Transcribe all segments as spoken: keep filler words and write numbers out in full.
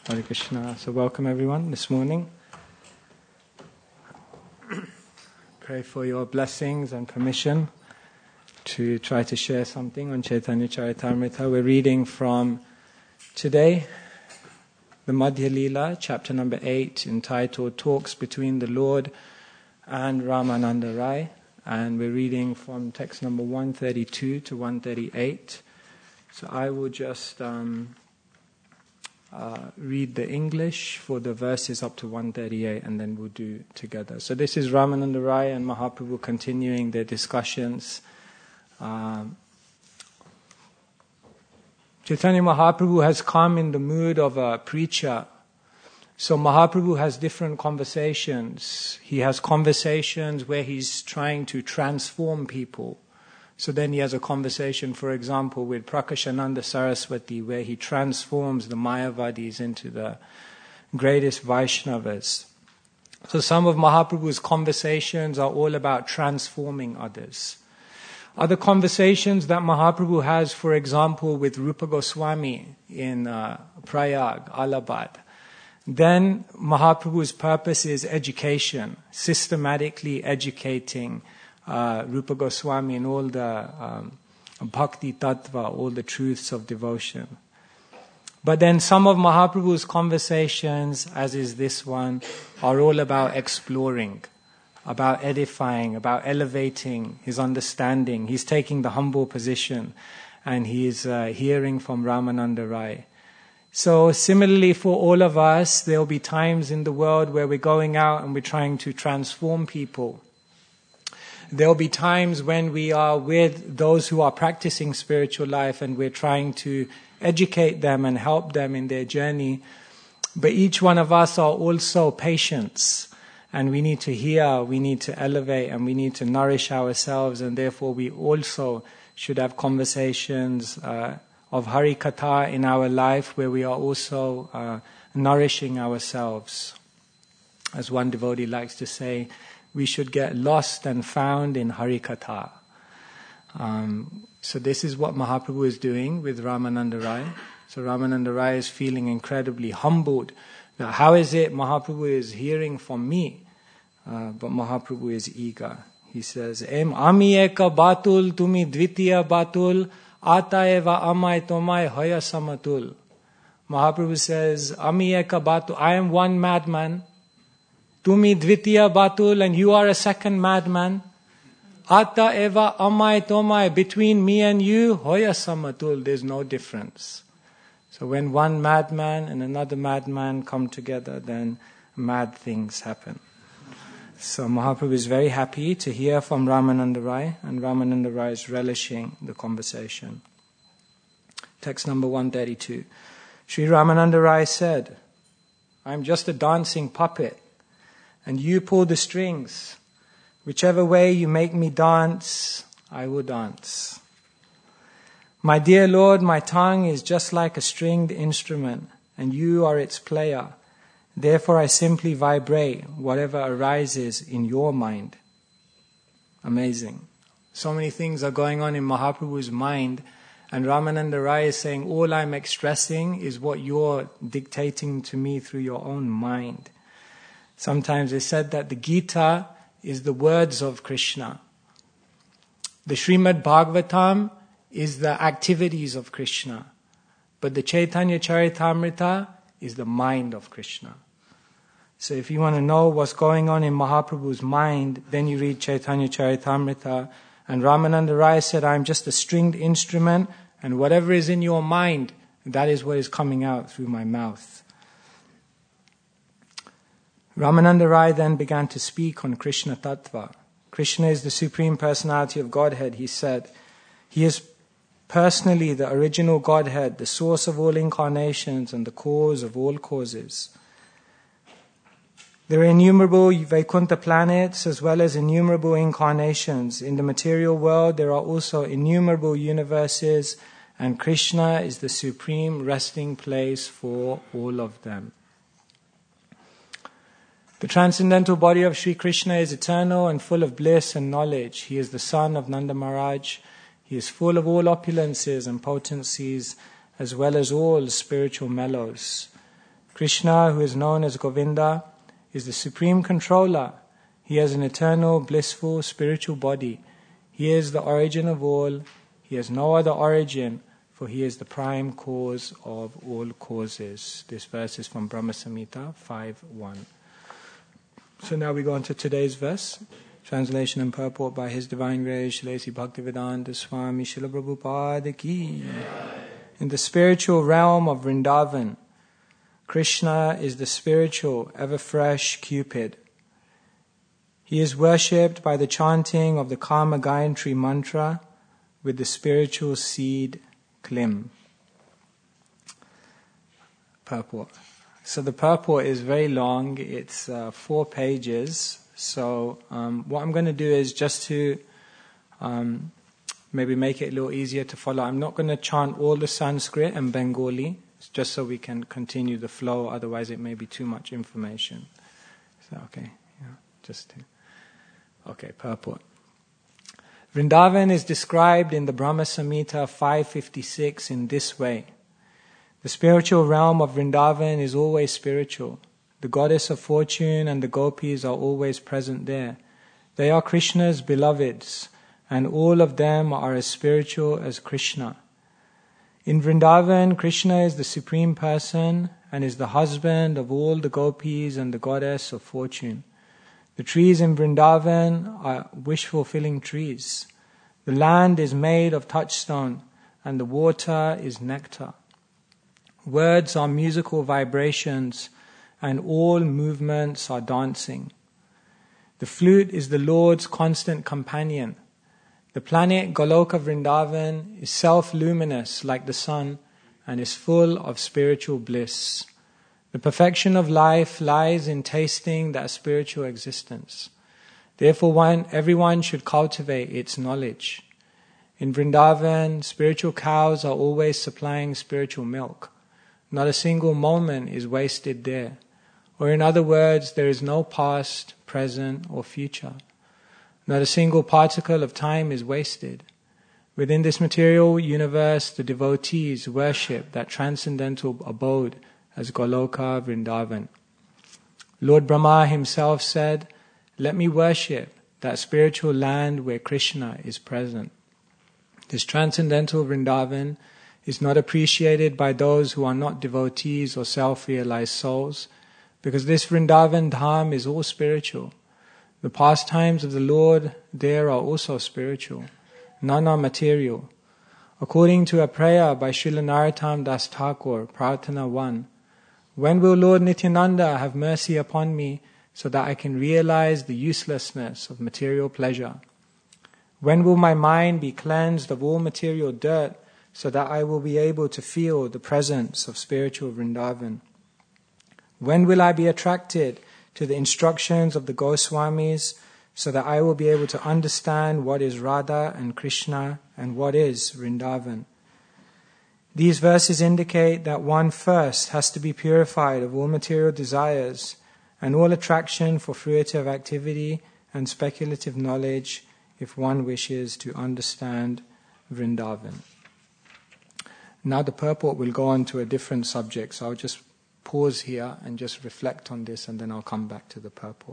Hare Krishna. So welcome everyone this morning. Pray for your blessings and permission to try to share something on Chaitanya Charitamrita. We're reading from today, the Madhya Leela, chapter number eight, entitled Talks Between the Lord and Ramananda Rai. And we're reading from text number one thirty-two to one thirty-eight. So I will just um, uh, read the English for the verses up to one thirty-eight, and then we'll do together. So this is Ramananda Rai and Mahaprabhu continuing their discussions. Um, Chaitanya Mahaprabhu has come in the mood of a preacher. So Mahaprabhu has different conversations. He has conversations where he's trying to transform people. So then he has a conversation, for example, with Prakashananda Saraswati, where he transforms the Mayavadis into the greatest Vaishnavas. So some of Mahaprabhu's conversations are all about transforming others. Other conversations that Mahaprabhu has, for example, with Rupa Goswami in uh, Prayag, Allahabad. Then Mahaprabhu's purpose is education, systematically educating uh, Rupa Goswami in all the um, bhakti tattva, all the truths of devotion. But then some of Mahaprabhu's conversations, as is this one, are all about exploring, about edifying, about elevating his understanding. He's taking the humble position and he's uh, hearing from Ramananda Rai. So similarly for all of us, there will be times in the world where we're going out and we're trying to transform people. There will be times when we are with those who are practicing spiritual life and we're trying to educate them and help them in their journey. But each one of us are also patients. And we need to hear, we need to elevate, and we need to nourish ourselves. And therefore we also should have conversations uh, of Hari Katha in our life where we are also uh, nourishing ourselves. As one devotee likes to say, we should get lost and found in Hari Katha. Um, so this is what Mahaprabhu is doing with Ramananda Rai. So Ramananda Rai is feeling incredibly humbled. Now, how is it Mahaprabhu is hearing from me? Uh, but Mahaprabhu is eager. He says, Em ami eka batul, tumi dvitiya batul, ata eva amai tomai hoya samatul. Mahaprabhu says, Ami eka batul, I am one madman. Tumi dvitiya batul, and you are a second madman. Ata eva amai tomai, between me and you, hoya samatul, there's no difference. So when one madman and another madman come together, then mad things happen. So Mahaprabhu is very happy to hear from Ramananda Rai, and Ramananda Rai is relishing the conversation. Text number one thirty-two. Sri Ramananda Rai said, I am just a dancing puppet, and you pull the strings. Whichever way you make me dance, I will dance. My dear Lord, my tongue is just like a stringed instrument, and you are its player. Therefore I simply vibrate whatever arises in your mind. Amazing. So many things are going on in Mahaprabhu's mind, and Ramananda Rai is saying, all I'm expressing is what you're dictating to me through your own mind. Sometimes it's said that the Gita is the words of Krishna. The Srimad Bhagavatam is the activities of Krishna. But the Chaitanya Charitamrita is the mind of Krishna. So if you want to know what's going on in Mahaprabhu's mind, then you read Chaitanya Charitamrita. And Ramananda Rai said, I'm just a stringed instrument, and whatever is in your mind, that is what is coming out through my mouth. Ramananda Rai then began to speak on Krishna Tattva. Krishna is the Supreme Personality of Godhead, he said. He is personally the original Godhead, the source of all incarnations and the cause of all causes. There are innumerable Vaikuntha planets as well as innumerable incarnations. In the material world there are also innumerable universes, and Krishna is the supreme resting place for all of them. The transcendental body of Sri Krishna is eternal and full of bliss and knowledge. He is the son of Nanda Maharaj. He is full of all opulences and potencies as well as all spiritual mellows. Krishna, who is known as Govinda, is the supreme controller. He has an eternal, blissful, spiritual body. He is the origin of all. He has no other origin, for he is the prime cause of all causes. This verse is from Brahma Samhita five one. So now we go on to today's verse. Translation and purport by His Divine Grace, Srila Bhaktivedanta Swami Srila Prabhupada Ki. In the spiritual realm of Vrindavan, Krishna is the spiritual, ever-fresh Cupid. He is worshipped by the chanting of the Kama Gayatri mantra with the spiritual seed Klim. Purport. So the purport is very long. It's uh, four pages. So um, what I'm going to do is just to um, maybe make it a little easier to follow. I'm not going to chant all the Sanskrit and Bengali, just so we can continue the flow. Otherwise, it may be too much information. So okay, yeah, just to, okay. Purport. Vrindavan is described in the Brahma Samhita five fifty-six in this way. The spiritual realm of Vrindavan is always spiritual. The goddess of fortune and the gopis are always present there. They are Krishna's beloveds, and all of them are as spiritual as Krishna. In Vrindavan, Krishna is the supreme person and is the husband of all the gopis and the goddess of fortune. The trees in Vrindavan are wish-fulfilling trees. The land is made of touchstone, and the water is nectar. Words are musical vibrations, and all movements are dancing. The flute is the Lord's constant companion. The planet Goloka Vrindavan is self-luminous like the sun and is full of spiritual bliss. The perfection of life lies in tasting that spiritual existence. Therefore, one, everyone should cultivate its knowledge. In Vrindavan, spiritual cows are always supplying spiritual milk. Not a single moment is wasted there. Or in other words, there is no past, present, or future. Not a single particle of time is wasted. Within this material universe, the devotees worship that transcendental abode as Goloka Vrindavan. Lord Brahma himself said, "Let me worship that spiritual land where Krishna is present." This transcendental Vrindavan is not appreciated by those who are not devotees or self-realized souls, because this Vrindavan Dham is all spiritual. The pastimes of the Lord there are also spiritual. None are material. According to a prayer by Srila Narottam Das Thakur, Prarthana one, when will Lord Nityananda have mercy upon me so that I can realize the uselessness of material pleasure? When will my mind be cleansed of all material dirt so that I will be able to feel the presence of spiritual Vrindavan? When will I be attracted to the instructions of the Goswamis so that I will be able to understand what is Radha and Krishna and what is Vrindavan? These verses indicate that one first has to be purified of all material desires and all attraction for fruitive activity and speculative knowledge if one wishes to understand Vrindavan. Now the purport will go on to a different subject, so I'll just pause here and just reflect on this, and then I'll come back to the purport.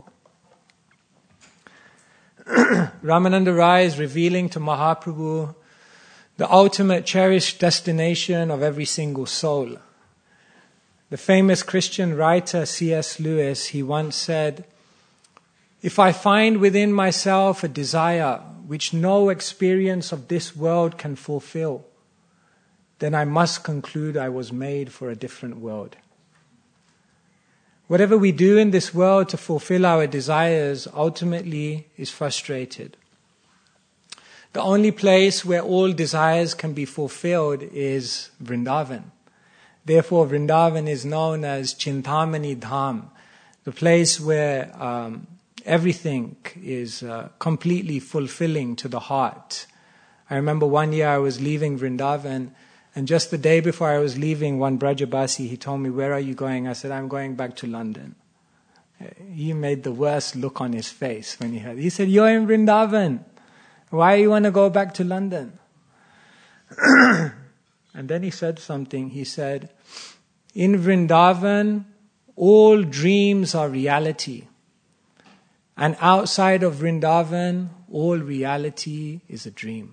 Ramananda Rai is revealing to Mahaprabhu the ultimate cherished destination of every single soul. The famous Christian writer C S Lewis, he once said, "If I find within myself a desire which no experience of this world can fulfill, then I must conclude I was made for a different world." Whatever we do in this world to fulfill our desires ultimately is frustrated. The only place where all desires can be fulfilled is Vrindavan. Therefore, Vrindavan is known as Chintamani Dham, the place where um, everything is uh, completely fulfilling to the heart. I remember one year I was leaving Vrindavan, and just the day before I was leaving, one Brajabasi, he told me, "Where are you going?" I said, "I'm going back to London." He made the worst look on his face when he heard it. He said, "You're in Vrindavan. Why do you want to go back to London?" And then he said something. He said, "In Vrindavan, all dreams are reality. And outside of Vrindavan, all reality is a dream.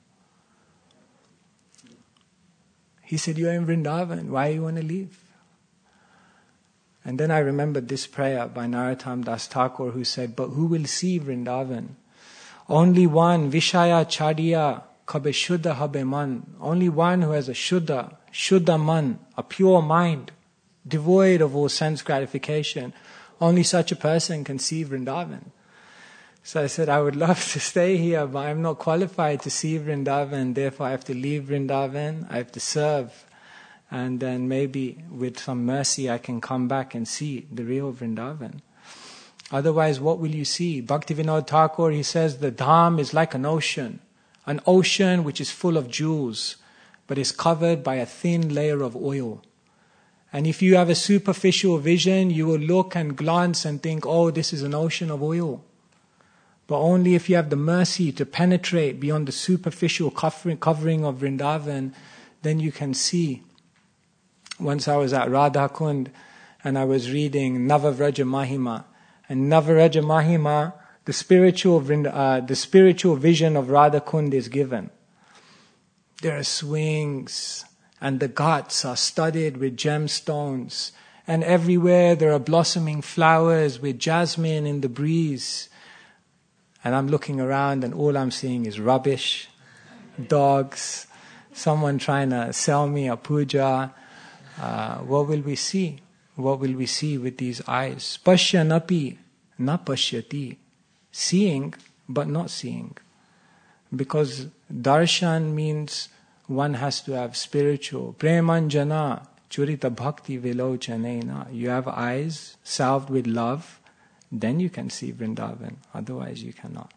He said, you're in Vrindavan, why do you want to leave? And then I remembered this prayer by Narottam Das Thakur, who said, but who will see Vrindavan? Only one, Vishaya Chadiya Kabe Shuddha Habe Man. Only one who has a Shuddha, Shuddha Man, a pure mind, devoid of all sense gratification. Only such a person can see Vrindavan. So I said, I would love to stay here, but I'm not qualified to see Vrindavan. Therefore, I have to leave Vrindavan. I have to serve. And then maybe with some mercy, I can come back and see the real Vrindavan. Otherwise, what will you see? Bhaktivinoda Thakur, he says, the Dham is like an ocean. An ocean which is full of jewels, but is covered by a thin layer of oil. And if you have a superficial vision, you will look and glance and think, oh, this is an ocean of oil. But only if you have the mercy to penetrate beyond the superficial covering of Vrindavan, then you can see. Once I was at Radha Kund and I was reading Navavraja Mahima. And Navavraja Mahima, the spiritual, uh, the spiritual vision of Radha Kund is given. There are swings, and the ghats are studded with gemstones, and everywhere there are blossoming flowers with jasmine in the breeze. And I'm looking around and all I'm seeing is rubbish, dogs, someone trying to sell me a puja. Uh, what will we see? What will we see with these eyes? Pashyanapi, na pashyati. Seeing, but not seeing. Because darshan means one has to have spiritual. Premanjana, churita bhakti vilochanena. You have eyes salved with love, then you can see Vrindavan. Otherwise you cannot.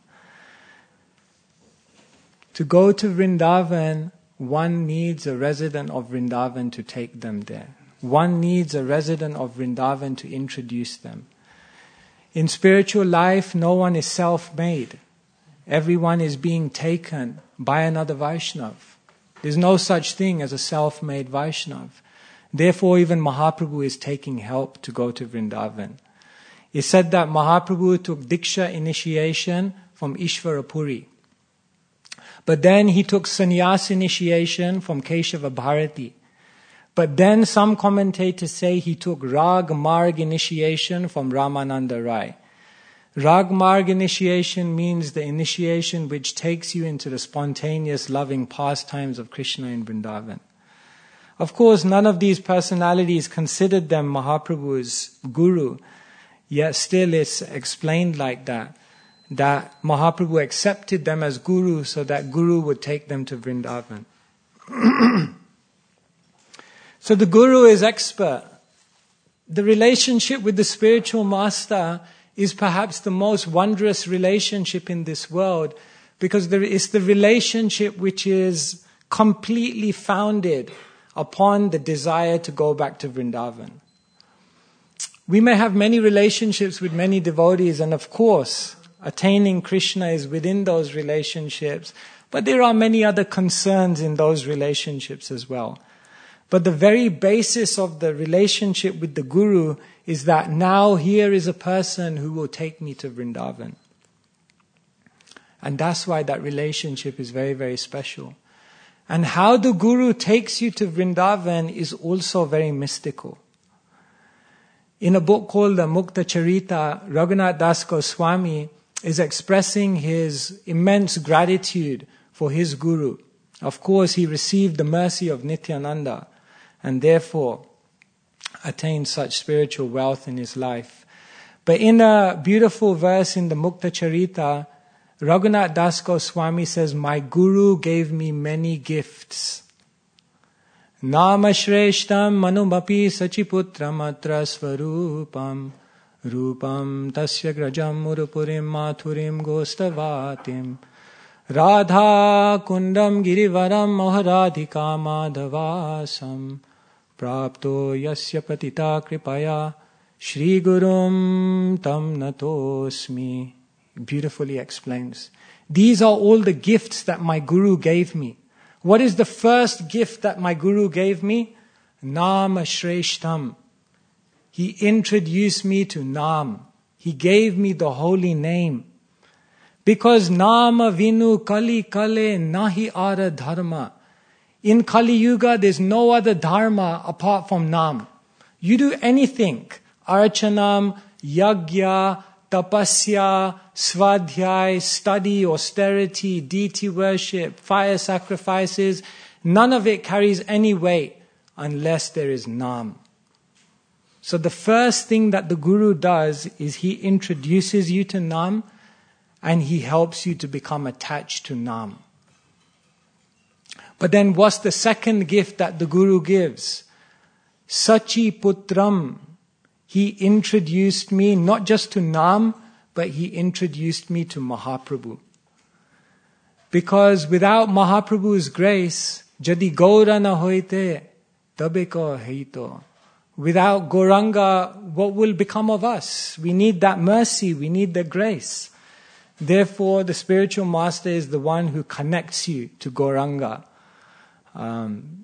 To go to Vrindavan, one needs a resident of Vrindavan to take them there. One needs a resident of Vrindavan to introduce them. In spiritual life, no one is self-made. Everyone is being taken by another Vaishnav. There's no such thing as a self-made Vaishnav. Therefore, even Mahaprabhu is taking help to go to Vrindavan. It's said that Mahaprabhu took Diksha initiation from Ishvarapuri. But then he took sannyas initiation from Keshava Bharati. But then some commentators say he took Rag Marg initiation from Ramananda Rai. Rag Marg initiation means the initiation which takes you into the spontaneous loving pastimes of Krishna in Vrindavan. Of course, none of these personalities considered them Mahaprabhu's guru, yet still it's explained like that, that Mahaprabhu accepted them as guru so that guru would take them to Vrindavan. So the guru is expert. The relationship with the spiritual master is perhaps the most wondrous relationship in this world, because there is the relationship which is completely founded upon the desire to go back to Vrindavan. We may have many relationships with many devotees, and of course, attaining Krishna is within those relationships, but there are many other concerns in those relationships as well. But the very basis of the relationship with the Guru is that now here is a person who will take me to Vrindavan. And that's why that relationship is very, very special. And how the Guru takes you to Vrindavan is also very mystical. In a book called the Mukta Charita, Raghunath Das Goswami is expressing his immense gratitude for his Guru. Of course, he received the mercy of Nityananda and therefore attained such spiritual wealth in his life. But in a beautiful verse in the Mukta Charita, Raghunath Das Goswami says, my Guru gave me many gifts. Nama Shreshtam Manumapi Sachiputram Atra Svarupam Rupam Tasya Grajam Murupurim Mathurim Gostavatim Radha Kundam Girivaram Maharadhika Madhavasam Prapto Yasya Patita Kripaya Shri Gurum Tam Natosmi. Beautifully explains. These are all the gifts that my Guru gave me. What is the first gift that my Guru gave me? Nama Shreshtam. He introduced me to Naam. He gave me the holy name. Because Nama Vinu Kali Kale Nahi Ara Dharma. In Kali Yuga, there's no other dharma apart from Naam. You do anything, Archanam, Yagya, Tapasya, Svadhyay, study, austerity, deity worship, fire sacrifices, none of it carries any weight unless there is Naam. So the first thing that the Guru does is he introduces you to Naam and he helps you to become attached to Naam. But then what's the second gift that the Guru gives? Sachi Putram. He introduced me not just to Naam, but he introduced me to Mahaprabhu. Because without Mahaprabhu's grace, Jadi Gaura na hoite, tabe ko heito. Without Gauranga, what will become of us? We need that mercy, we need the grace. Therefore, the spiritual master is the one who connects you to Gauranga. Um,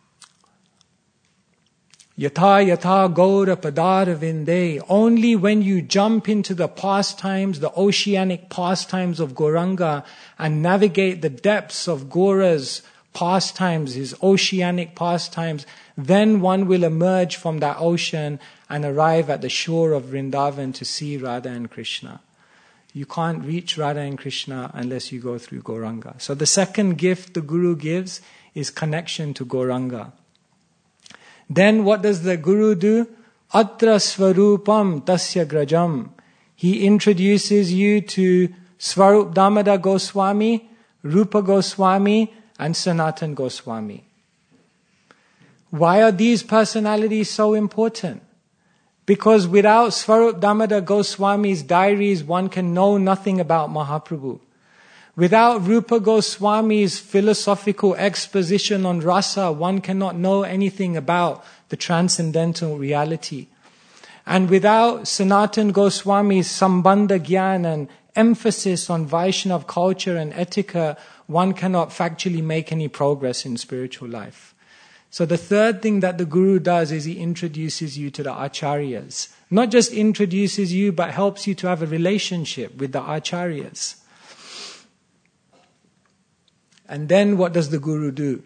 Yatha yatha gaura padara vinde. Only when you jump into the pastimes, the oceanic pastimes of Gauranga and navigate the depths of Gaura's pastimes, his oceanic pastimes, then one will emerge from that ocean and arrive at the shore of Vrindavan to see Radha and Krishna. You can't reach Radha and Krishna unless you go through Gauranga. So the second gift the Guru gives is connection to Gauranga. Then what does the Guru do? Atra Svarupam Tasya Grajam. He introduces you to Svarup Damodar Goswami, Rupa Goswami, and Sanatan Goswami. Why are these personalities so important? Because without Svarup Damodar Goswami's diaries, one can know nothing about Mahaprabhu. Without Rupa Goswami's philosophical exposition on rasa, one cannot know anything about the transcendental reality. And without Sanatan Goswami's Sambandha Gyan and emphasis on Vaishnav culture and etiquette, one cannot factually make any progress in spiritual life. So the third thing that the Guru does is he introduces you to the Acharyas. Not just introduces you, but helps you to have a relationship with the Acharyas. And then what does the Guru do?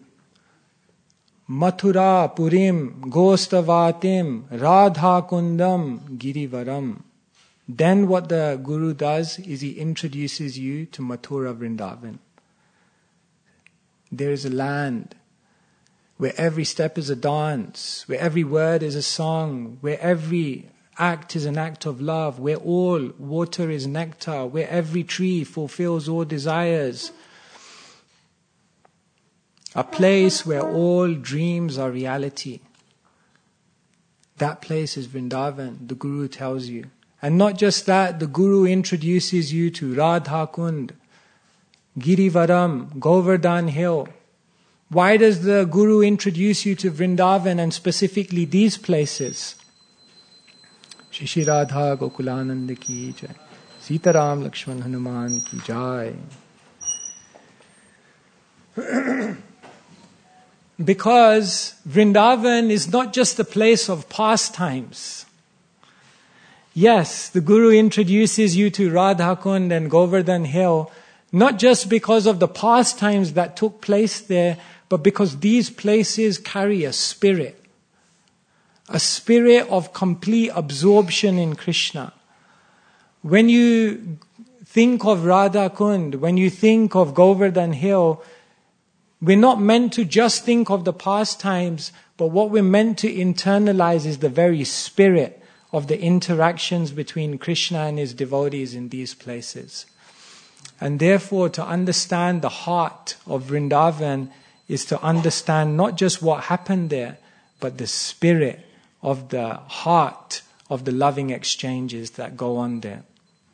Mathura Purim Gostavatim Radha Kundam Girivaram. Then what the Guru does is he introduces you to Mathura Vrindavan. There is a land where every step is a dance, where every word is a song, where every act is an act of love, where all water is nectar, where every tree fulfills all desires. A place where all dreams are reality. That place is Vrindavan, the Guru tells you. And not just that, the Guru introduces you to Radha Kund, Girivaram, Govardhan Hill. Why does the Guru introduce you to Vrindavan and specifically these places? Shishi Radha Gokulananda ki jai. Sitaram Lakshman Hanuman ki jai. Because Vrindavan is not just a place of pastimes. Yes, the Guru introduces you to Radha Kund and Govardhan Hill, not just because of the pastimes that took place there, but because these places carry a spirit. A spirit of complete absorption in Krishna. When you think of Radha Kund, when you think of Govardhan Hill, we're not meant to just think of the pastimes, but what we're meant to internalize is the very spirit of the interactions between Krishna and his devotees in these places. And therefore, to understand the heart of Vrindavan is to understand not just what happened there, but the spirit of the heart of the loving exchanges that go on there.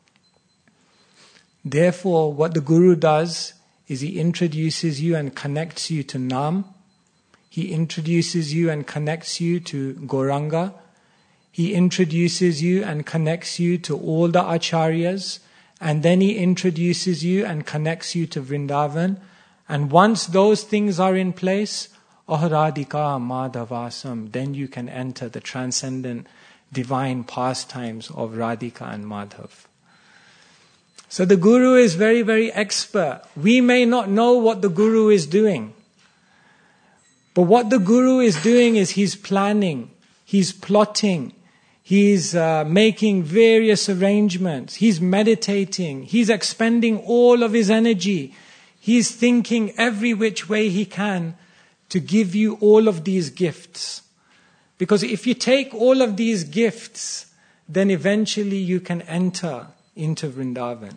Therefore, what the Guru does is he introduces you and connects you to Naam. He introduces you and connects you to Gauranga. He introduces you and connects you to all the Acharyas. And then he introduces you and connects you to Vrindavan. And once those things are in place, Aharadika Madhavasam, then you can enter the transcendent divine pastimes of Radhika and Madhav. So the Guru is very, very expert. We may not know what the Guru is doing. But what the Guru is doing is he's planning, he's plotting, he's uh, making various arrangements, he's meditating, he's expending all of his energy, he's thinking every which way he can to give you all of these gifts. Because if you take all of these gifts, then eventually you can enter into Vrindavan.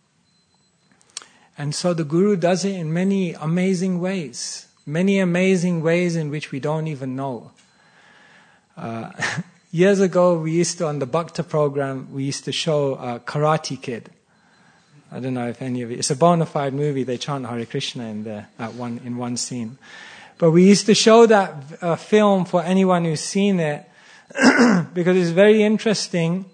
And so the Guru does it in many amazing ways. Many amazing ways in which we don't even know. Uh, years ago, we used to, on the Bhakta program, we used to show uh, Karate Kid. I don't know if any of you, it's a bona fide movie, they chant Hare Krishna in there, at one, in one scene. But we used to show that uh, film for anyone who's seen it, because it's very interesting.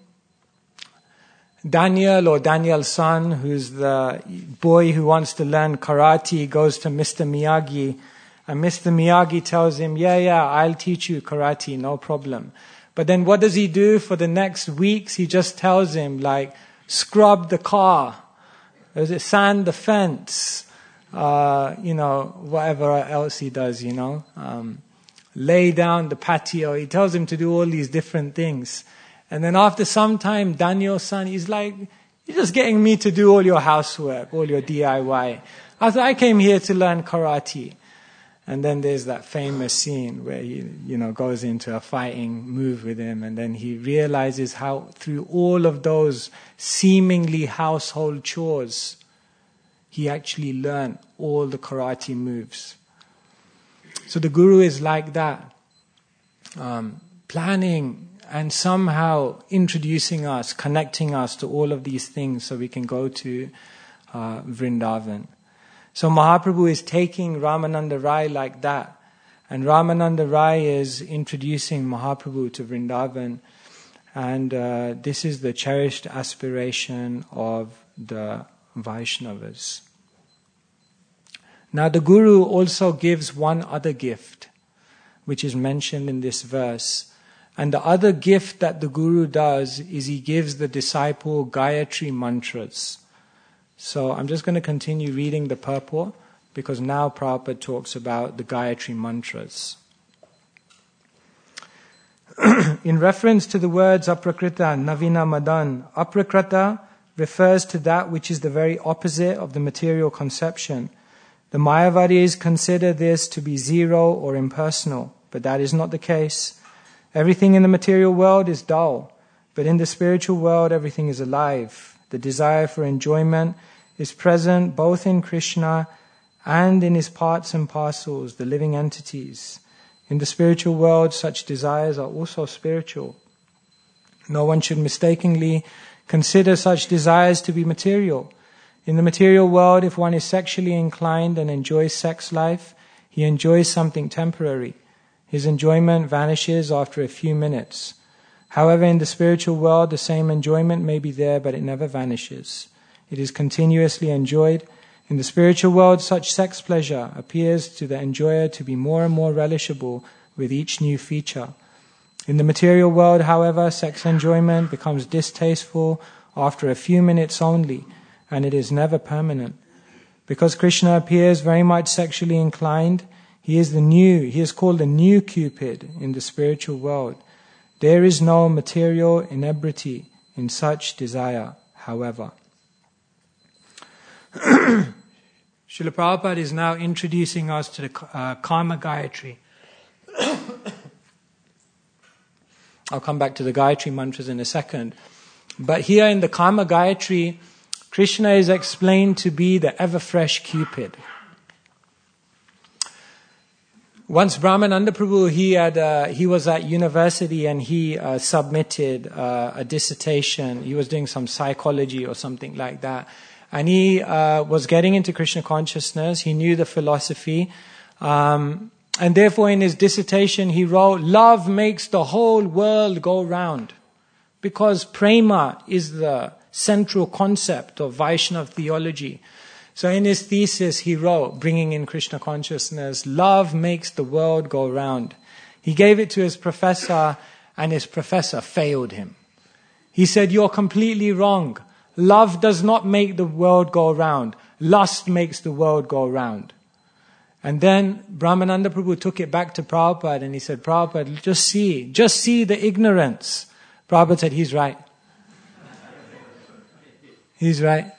Daniel or Daniel's son, who's the boy who wants to learn karate, goes to Mister Miyagi, and Mister Miyagi tells him, yeah, yeah, I'll teach you karate, no problem. But then what does he do for the next weeks? He just tells him, like, scrub the car, sand the fence, uh, you know, whatever else he does, you know, um, lay down the patio. He tells him to do all these different things. And then after some time, Daniel's son, he's like, you're just getting me to do all your housework, all your D I Y. I thought I came here to learn karate. And then there's that famous scene where he, you know, goes into a fighting move with him, and then he realizes how through all of those seemingly household chores, he actually learned all the karate moves. So the Guru is like that, um, planning and somehow introducing us, connecting us to all of these things so we can go to uh, Vrindavan. So Mahaprabhu is taking Ramananda Rai like that. And Ramananda Rai is introducing Mahaprabhu to Vrindavan. And uh, this is the cherished aspiration of the Vaishnavas. Now the Guru also gives one other gift, which is mentioned in this verse. And the other gift that the Guru does is he gives the disciple Gayatri mantras. So I'm just going to continue reading the purport, because now Prabhupada talks about the Gayatri mantras. In reference to the words aprakrita, navina madan, aprakrita refers to that which is the very opposite of the material conception. The Mayavadis consider this to be zero or impersonal, but that is not the case. Everything in the material world is dull, but in the spiritual world everything is alive. The desire for enjoyment is present both in Krishna and in his parts and parcels, the living entities. In the spiritual world, such desires are also spiritual. No one should mistakenly consider such desires to be material. In the material world, if one is sexually inclined and enjoys sex life, he enjoys something temporary. His enjoyment vanishes after a few minutes. However, in the spiritual world, the same enjoyment may be there, but it never vanishes. It is continuously enjoyed. In the spiritual world, such sex pleasure appears to the enjoyer to be more and more relishable with each new feature. In the material world, however, sex enjoyment becomes distasteful after a few minutes only, and it is never permanent. Because Krishna appears very much sexually inclined, he is the new, he is called the new Cupid in the spiritual world. There is no material inebriety in such desire, however. Srila Prabhupada is now introducing us to the uh, Karma Gayatri. I'll come back to the Gayatri mantras in a second. But here in the Karma Gayatri, Krishna is explained to be the ever-fresh Cupid. Once Brahmananda Prabhu, he had uh, he was at university and he uh, submitted uh, a dissertation. He was doing some psychology or something like that. And he uh, was getting into Krishna consciousness. He knew the philosophy. Um, and therefore in his dissertation he wrote, love makes the whole world go round. Because prema is the central concept of Vaishnava theology. So in his thesis he wrote, bringing in Krishna consciousness, love makes the world go round. He gave it to his professor, and his professor failed him. He said, "You're completely wrong. Love does not make the world go round. Lust makes the world go round." And then Brahmananda Prabhu took it back to Prabhupada and he said, "Prabhupada, just see, just see the ignorance." Prabhupada said, "He's right. He's right."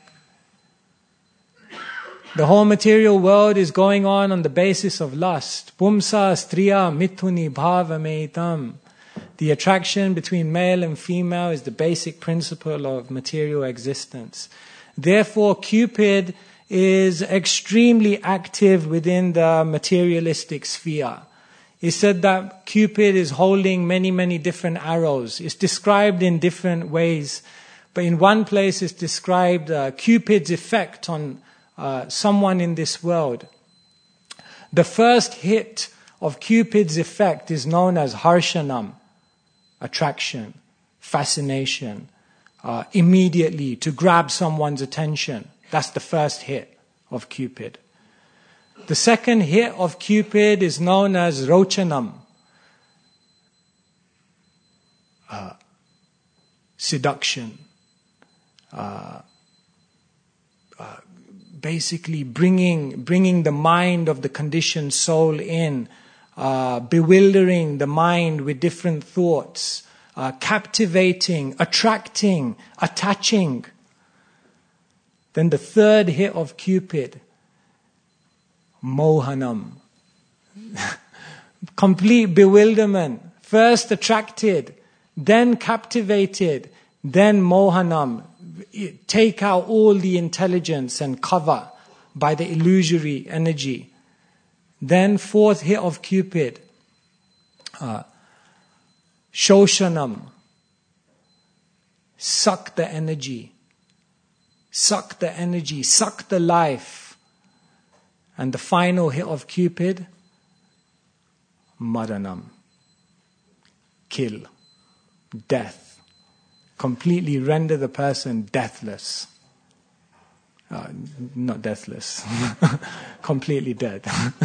The whole material world is going on on the basis of lust. Pumsa striya mithuni bhavameitam. The attraction between male and female is the basic principle of material existence. Therefore, Cupid is extremely active within the materialistic sphere. It's said that Cupid is holding many, many different arrows. It's described in different ways. But in one place it's described uh, Cupid's effect on uh, someone in this world. The first hit of Cupid's effect is known as harshanam, attraction, fascination, uh, immediately to grab someone's attention. That's the first hit of Cupid. The second hit of Cupid is known as rochanam, uh, seduction, uh, uh, basically bringing bringing the mind of the conditioned soul in, uh, bewildering the mind with different thoughts, uh, captivating, attracting, attaching. Then the third hit of Cupid, mohanam. Complete bewilderment. First attracted, then captivated, then mohanam. Take out all the intelligence and cover by the illusory energy. Then fourth hit of Cupid, uh, shoshanam. Suck the energy. Suck the energy, suck the life. And the final hit of Cupid, maranam. Kill. Death. Completely render the person deathless. Uh, not deathless. Completely dead.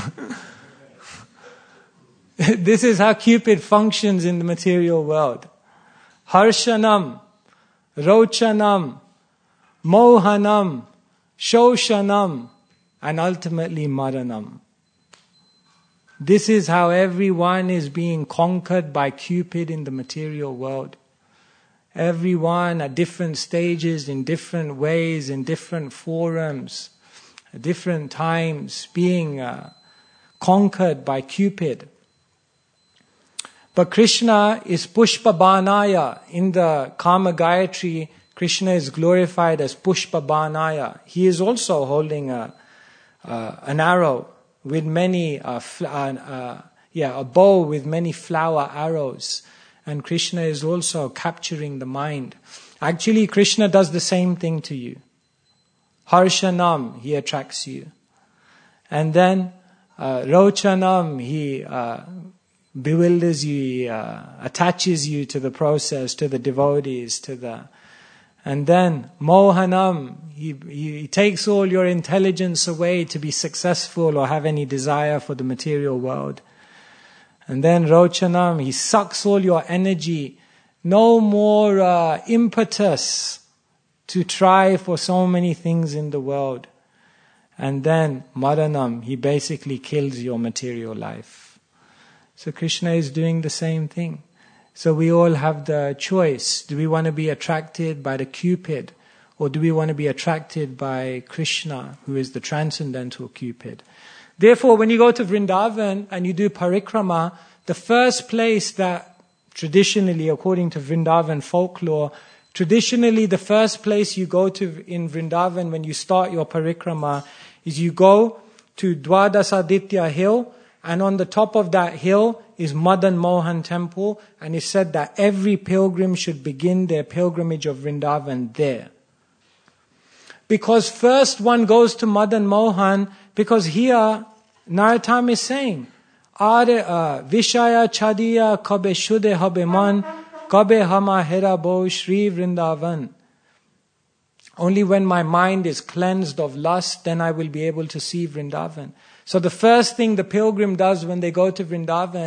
This is how Cupid functions in the material world. Harshanam, rochanam, mohanam, shoshanam, and ultimately maranam. This is how everyone is being conquered by Cupid in the material world. Everyone at different stages, in different ways, in different forums, at different times, being uh, conquered by Cupid. But Krishna is Pushpa Banaya. In the Kama Gayatri, Krishna is glorified as Pushpa Banaya. He is also holding a, uh, an arrow with many, uh, fl- uh, uh, yeah, a bow with many flower arrows. And Krishna is also capturing the mind. Actually, Krishna does the same thing to you. Harshanam, he attracts you. And then, uh, Rochanam, he uh, bewilders you, he uh, attaches you to the process, to the devotees, to the... And then, Mohanam, he, he takes all your intelligence away to be successful or have any desire for the material world. And then Rochanam, he sucks all your energy. No more uh, impetus to try for so many things in the world. And then Maranam, he basically kills your material life. So Krishna is doing the same thing. So we all have the choice. Do we want to be attracted by the Cupid? Or do we want to be attracted by Krishna, who is the transcendental Cupid? Therefore, when you go to Vrindavan and you do parikrama, the first place that traditionally, according to Vrindavan folklore, traditionally the first place you go to in Vrindavan when you start your parikrama is you go to Dwadasaditya hill, and on the top of that hill is Madan Mohan temple, and it's said that every pilgrim should begin their pilgrimage of Vrindavan there. Because first one goes to Madan Mohan, because here Narottam is saying, Are Vishaya Chadiya Kabe Shude Habe Man, Kabe Hama Hera Bo Shri Vrindavan. Only when my mind is cleansed of lust, then I will be able to see Vrindavan. So the first thing the pilgrim does when they go to Vrindavan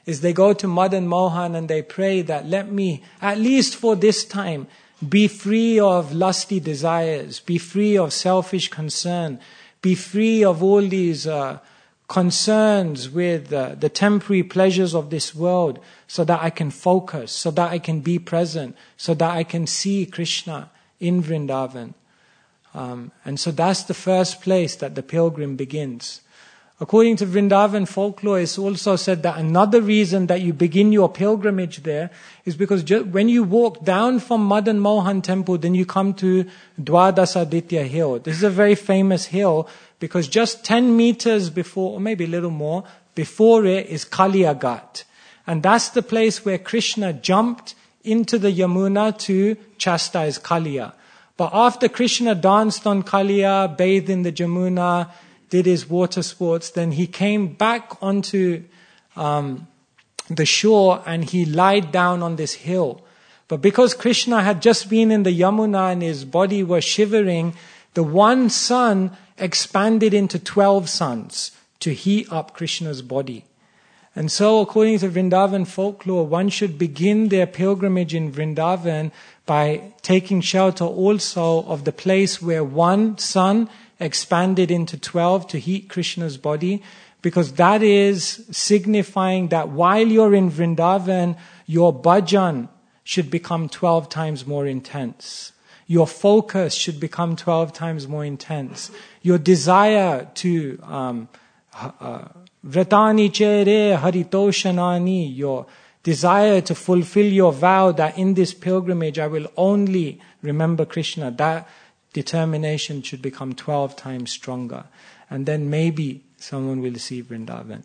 is they go to Madan Mohan and they pray that let me, at least for this time, be free of lusty desires, be free of selfish concern, be free of all these uh, concerns with uh, the temporary pleasures of this world, so that I can focus, so that I can be present, so that I can see Krishna in Vrindavan. Um, and so that's the first place that the pilgrim begins. According to Vrindavan folklore, it's also said that another reason that you begin your pilgrimage there is because ju- when you walk down from Madan Mohan temple, then you come to Dwadasaditya hill. This is a very famous hill because just ten meters before, or maybe a little more, before it is Kaliya Ghat. And that's the place where Krishna jumped into the Yamuna to chastise Kaliya. But after Krishna danced on Kaliya, bathed in the Jamuna, did his water sports, then he came back onto um, the shore and he lied down on this hill. But because Krishna had just been in the Yamuna and his body was shivering, the one sun expanded into twelve suns to heat up Krishna's body. And so, according to Vrindavan folklore, one should begin their pilgrimage in Vrindavan by taking shelter also of the place where one sun expanded into twelve to heat Krishna's body, because that is signifying that while you're in Vrindavan, your bhajan should become twelve times more intense. Your focus should become twelve times more intense. Your desire to um, uh, Vratani chere haritoshanani, your desire to fulfill your vow that in this pilgrimage I will only remember Krishna, that determination should become twelve times stronger. And then maybe someone will see Vrindavan.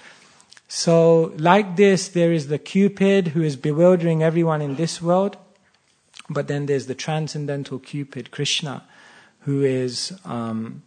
So like this, there is the Cupid who is bewildering everyone in this world. But then there's the transcendental Cupid, Krishna, who is um,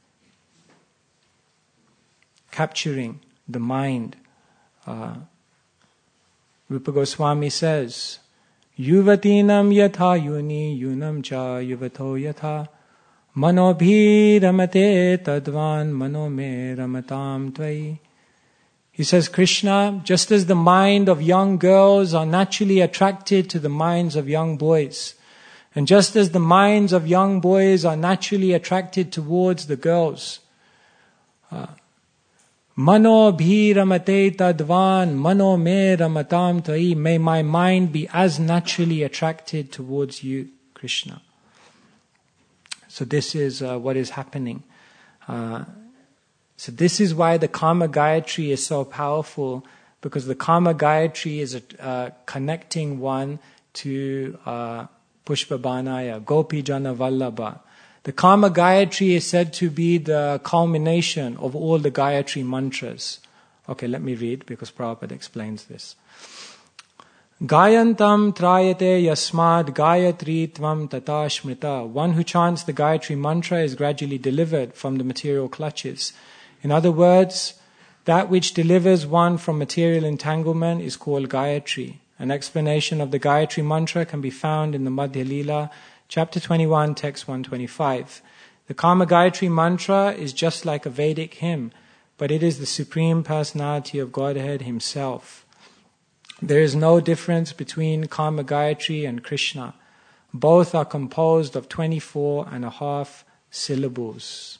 capturing the mind. Uh, Rupa Goswami says, Yuvatinam yatha yuni yunam cha yuvato yatha manobhi ramate tadvan manome ramatam tvai. He says, Krishna, just as the mind of young girls are naturally attracted to the minds of young boys, and just as the minds of young boys are naturally attracted towards the girls, uh, Mano bhi ramate tadvan, mano me ramatam tai. May my mind be as naturally attracted towards you, Krishna. So this is uh, what is happening. Uh, so this is why the Kama Gayatri is so powerful, because the Kama Gayatri is a, uh, connecting one to uh, Pushpa Banaya, Gopi Jana Vallabha. The Kama Gayatri is said to be the culmination of all the Gayatri mantras. Okay, let me read because Prabhupada explains this. Gayantam trayate yasmad gayatri tvam tata shmrita. One who chants the Gayatri mantra is gradually delivered from the material clutches. In other words, that which delivers one from material entanglement is called Gayatri. An explanation of the Gayatri mantra can be found in the Madhya Leela, Chapter twenty-one, text one twenty-five. The Kama Gayatri mantra is just like a Vedic hymn, but it is the Supreme Personality of Godhead Himself. There is no difference between Kama Gayatri and Krishna. Both are composed of twenty-four and a half syllables.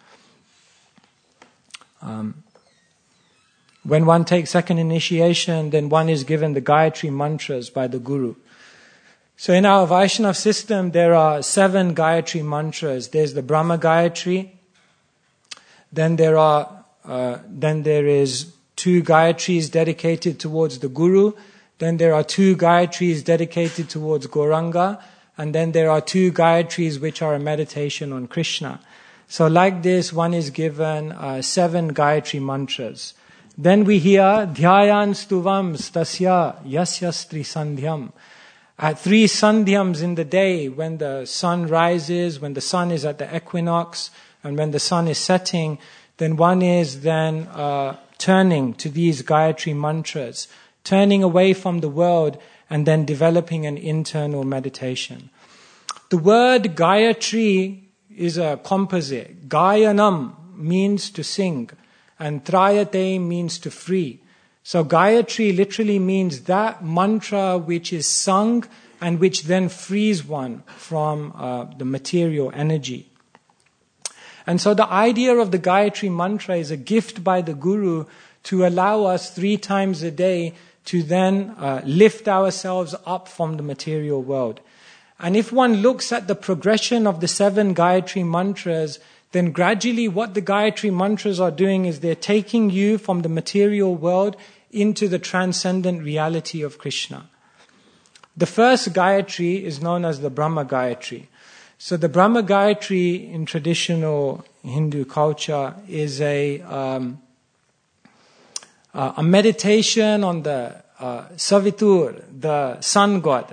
Um, when one takes second initiation, then one is given the Gayatri mantras by the Guru. So in our Vaishnav system, there are seven Gayatri mantras. There's the Brahma Gayatri. Then there are, uh, then there is two Gayatris dedicated towards the Guru. Then there are two Gayatris dedicated towards Gauranga. And then there are two Gayatris which are a meditation on Krishna. So like this, one is given uh, seven Gayatri mantras. Then we hear Dhyayan Stuvam Stasya Yasyastri Sandhyam. At three sandhyams in the day, when the sun rises, when the sun is at the equinox, and when the sun is setting, then one is then uh, turning to these Gayatri mantras, turning away from the world, and then developing an internal meditation. The word Gayatri is a composite. Gayanam means to sing, and Trayate means to free. So Gayatri literally means that mantra which is sung and which then frees one from uh, the material energy. And so the idea of the Gayatri mantra is a gift by the Guru to allow us three times a day to then uh, lift ourselves up from the material world. And if one looks at the progression of the seven Gayatri mantras, then gradually what the Gayatri mantras are doing is they're taking you from the material world into the transcendent reality of Krishna. The first Gayatri is known as the Brahma Gayatri. So the Brahma Gayatri in traditional Hindu culture is a um, uh, a meditation on the uh, Savitur, the sun god.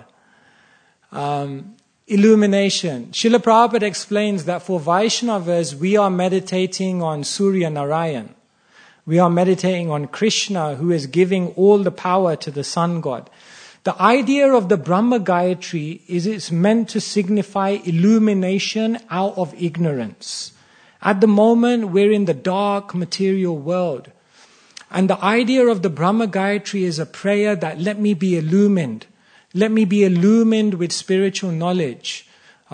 Um, illumination. Srila Prabhupada explains that for Vaishnavas, we are meditating on Surya Narayan. We are meditating on Krishna, who is giving all the power to the sun god. The idea of the Brahma Gayatri is it's meant to signify illumination out of ignorance. At the moment, we're in the dark material world. And the idea of the Brahma Gayatri is a prayer that let me be illumined. Let me be illumined with spiritual knowledge.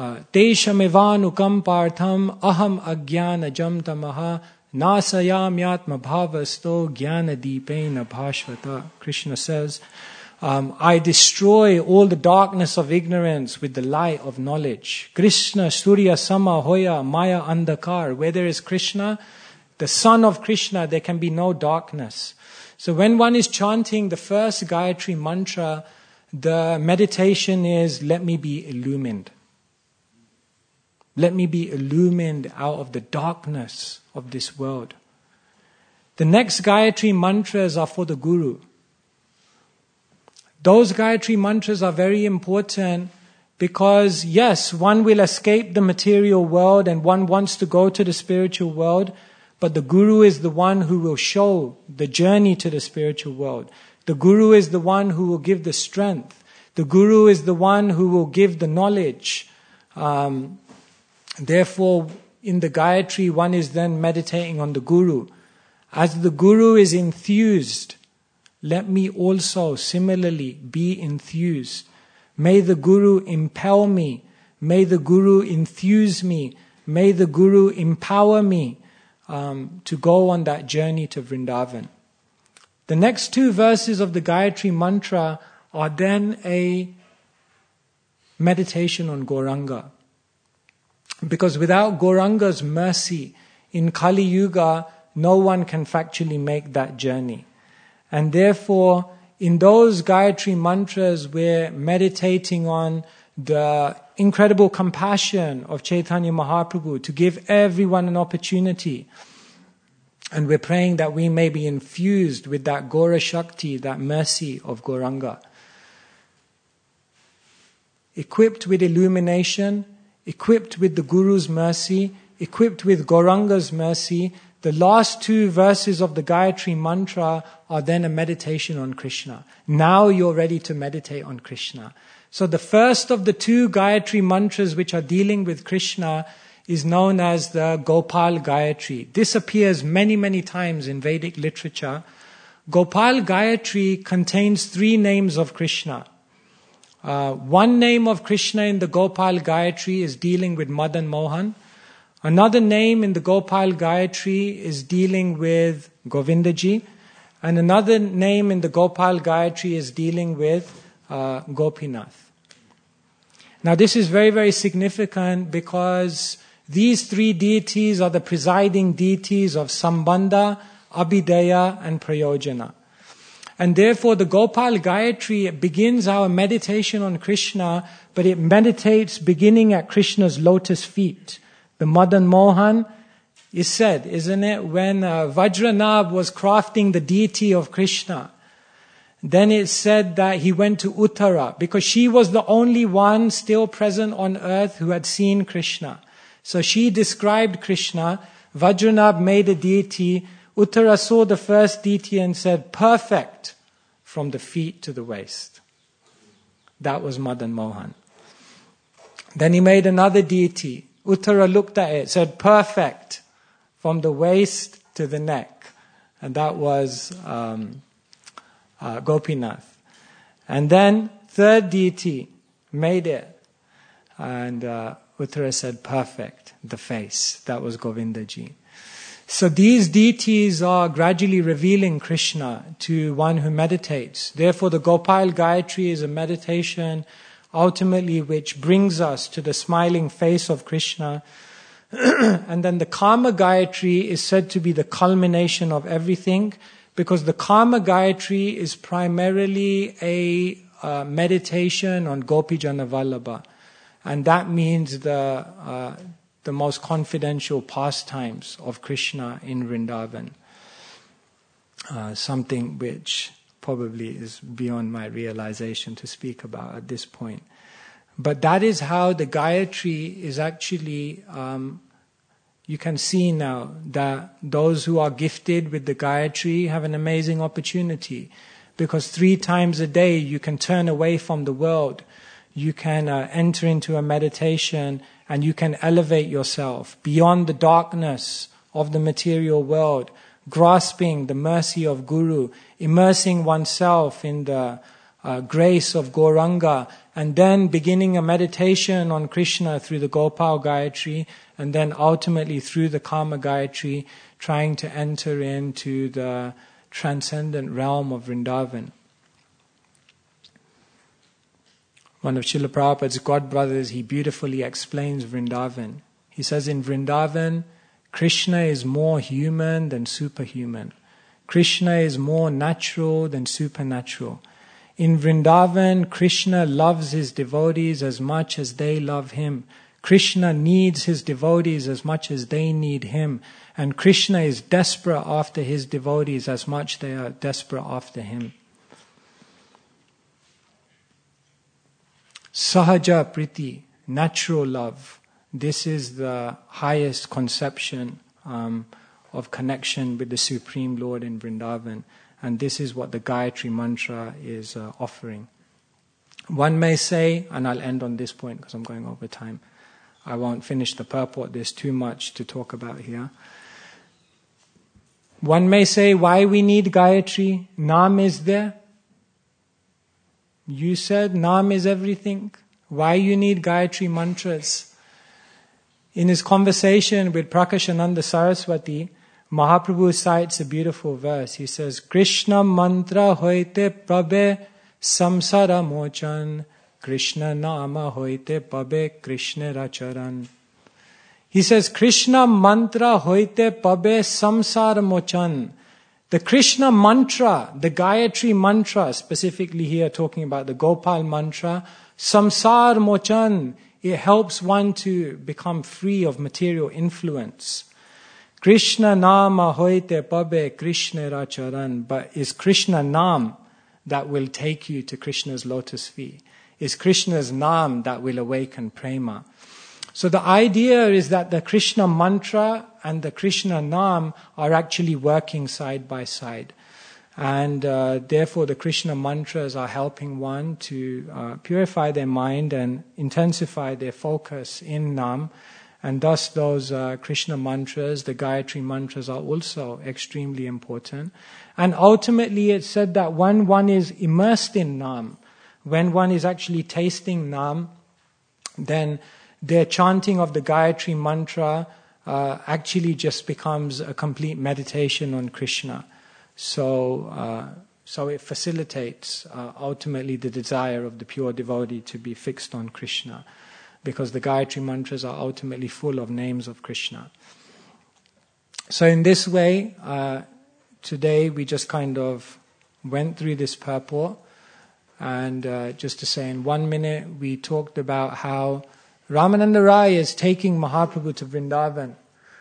Teshamevanu partham aham agyana jam tamaha nasayam yatma bhavasto jnana deepena bhashvata. Krishna says, um, I destroy all the darkness of ignorance with the light of knowledge. Krishna surya sama hoya maya andakar. Where there is Krishna, the son of Krishna, there can be no darkness. So when one is chanting the first Gayatri mantra, the meditation is, let me be illumined. Let me be illumined out of the darkness of this world. The next Gayatri mantras are for the Guru. Those Gayatri mantras are very important because, yes, one will escape the material world and one wants to go to the spiritual world, but the Guru is the one who will show the journey to the spiritual world. The Guru is the one who will give the strength. The Guru is the one who will give the knowledge. Um, therefore, in the Gayatri, one is then meditating on the Guru. As the Guru is enthused, let me also similarly be enthused. May the Guru impel me. May the Guru enthuse me. May the Guru empower me um, to go on that journey to Vrindavan. The next two verses of the Gayatri mantra are then a meditation on Gauranga. Because without Gauranga's mercy in Kali Yuga, no one can factually make that journey. And therefore, in those Gayatri mantras, we're meditating on the incredible compassion of Chaitanya Mahaprabhu to give everyone an opportunity. And we're praying that we may be infused with that Gaura Shakti, that mercy of Gauranga. Equipped with illumination, equipped with the Guru's mercy, equipped with Gauranga's mercy, the last two verses of the Gayatri mantra are then a meditation on Krishna. Now you're ready to meditate on Krishna. So the first of the two Gayatri mantras which are dealing with Krishna is known as the Gopal Gayatri. This appears many, many times in Vedic literature. Gopal Gayatri contains three names of Krishna. Uh, one name of Krishna in the Gopal Gayatri is dealing with Madan Mohan. Another name in the Gopal Gayatri is dealing with Govindaji. And another name in the Gopal Gayatri is dealing with uh, Gopinath. Now this is very, very significant because these three deities are the presiding deities of Sambandha, Abhideya and Prayojana. And therefore the Gopal Gayatri begins our meditation on Krishna, but it meditates beginning at Krishna's lotus feet. The Madan Mohan is said, isn't it, when uh, Vajranabh was crafting the deity of Krishna, then it's said that he went to Uttara because she was the only one still present on earth who had seen Krishna. So she described Krishna. Vajranabh made a deity. Uttara saw the first deity and said, perfect from the feet to the waist. That was Madan Mohan. Then he made another deity. Uttara looked at it, said, perfect from the waist to the neck. And that was um, uh, Gopinath. And then third deity made it. And uh, Uttara said, perfect, the face. That was Govindaji. So these deities are gradually revealing Krishna to one who meditates. Therefore the Gopal Gayatri is a meditation ultimately which brings us to the smiling face of Krishna. And then the Kama Gayatri is said to be the culmination of everything, because the Kama Gayatri is primarily a uh, meditation on Gopijana Vallabha. And that means the uh, the most confidential pastimes of Krishna in Vrindavan. Uh, something which probably is beyond my realization to speak about at this point. But that is how the Gayatri is actually, um, you can see now that those who are gifted with the Gayatri have an amazing opportunity, because three times a day you can turn away from the world, you can uh, enter into a meditation, and you can elevate yourself beyond the darkness of the material world, grasping the mercy of Guru, immersing oneself in the uh, grace of Gauranga, and then beginning a meditation on Krishna through the Gopal Gayatri, and then ultimately through the Kama Gayatri, trying to enter into the transcendent realm of Vrindavan. One of Srila Prabhupada's godbrothers, he beautifully explains Vrindavan. He says in Vrindavan, Krishna is more human than superhuman. Krishna is more natural than supernatural. In Vrindavan, Krishna loves his devotees as much as they love him. Krishna needs his devotees as much as they need him. And Krishna is desperate after his devotees as much as they are desperate after him. Sahaja Priti, natural love. This is the highest conception um, of connection with the Supreme Lord in Vrindavan. And this is what the Gayatri Mantra is uh, offering. One may say, and I'll end on this point because I'm going over time. I won't finish the purport, there's too much to talk about here. One may say, why we need Gayatri? Naam is there. You said Naam is everything. Why you need Gayatri mantras? In his conversation with Prakashananda Saraswati, Mahaprabhu cites a beautiful verse. He says, Krishna mantra hoite prabe samsara mochan, Krishna nama hoite pabe Krishna racharan. He says, Krishna mantra hoite pabe samsara mochan. The Krishna mantra, the Gayatri mantra, specifically here talking about the Gopal mantra, samsar mochan, it helps one to become free of material influence. Krishna nama hoite pabe Krishna racharan. But is Krishna Nam that will take you to Krishna's lotus feet? Is Krishna's Nam that will awaken prema? So the idea is that the Krishna mantra and the Krishna Nam are actually working side by side. And uh, therefore the Krishna mantras are helping one to uh, purify their mind and intensify their focus in Nam. And thus those uh, Krishna mantras, the Gayatri mantras, are also extremely important. And ultimately it's said that when one is immersed in Nam, when one is actually tasting Nam, then their chanting of the Gayatri mantra uh, actually just becomes a complete meditation on Krishna. So, uh, so it facilitates uh, ultimately the desire of the pure devotee to be fixed on Krishna, because the Gayatri mantras are ultimately full of names of Krishna. So in this way, uh, today we just kind of went through this purport, and uh, just to say in one minute, we talked about how Ramananda Rai is taking Mahaprabhu to Vrindavan.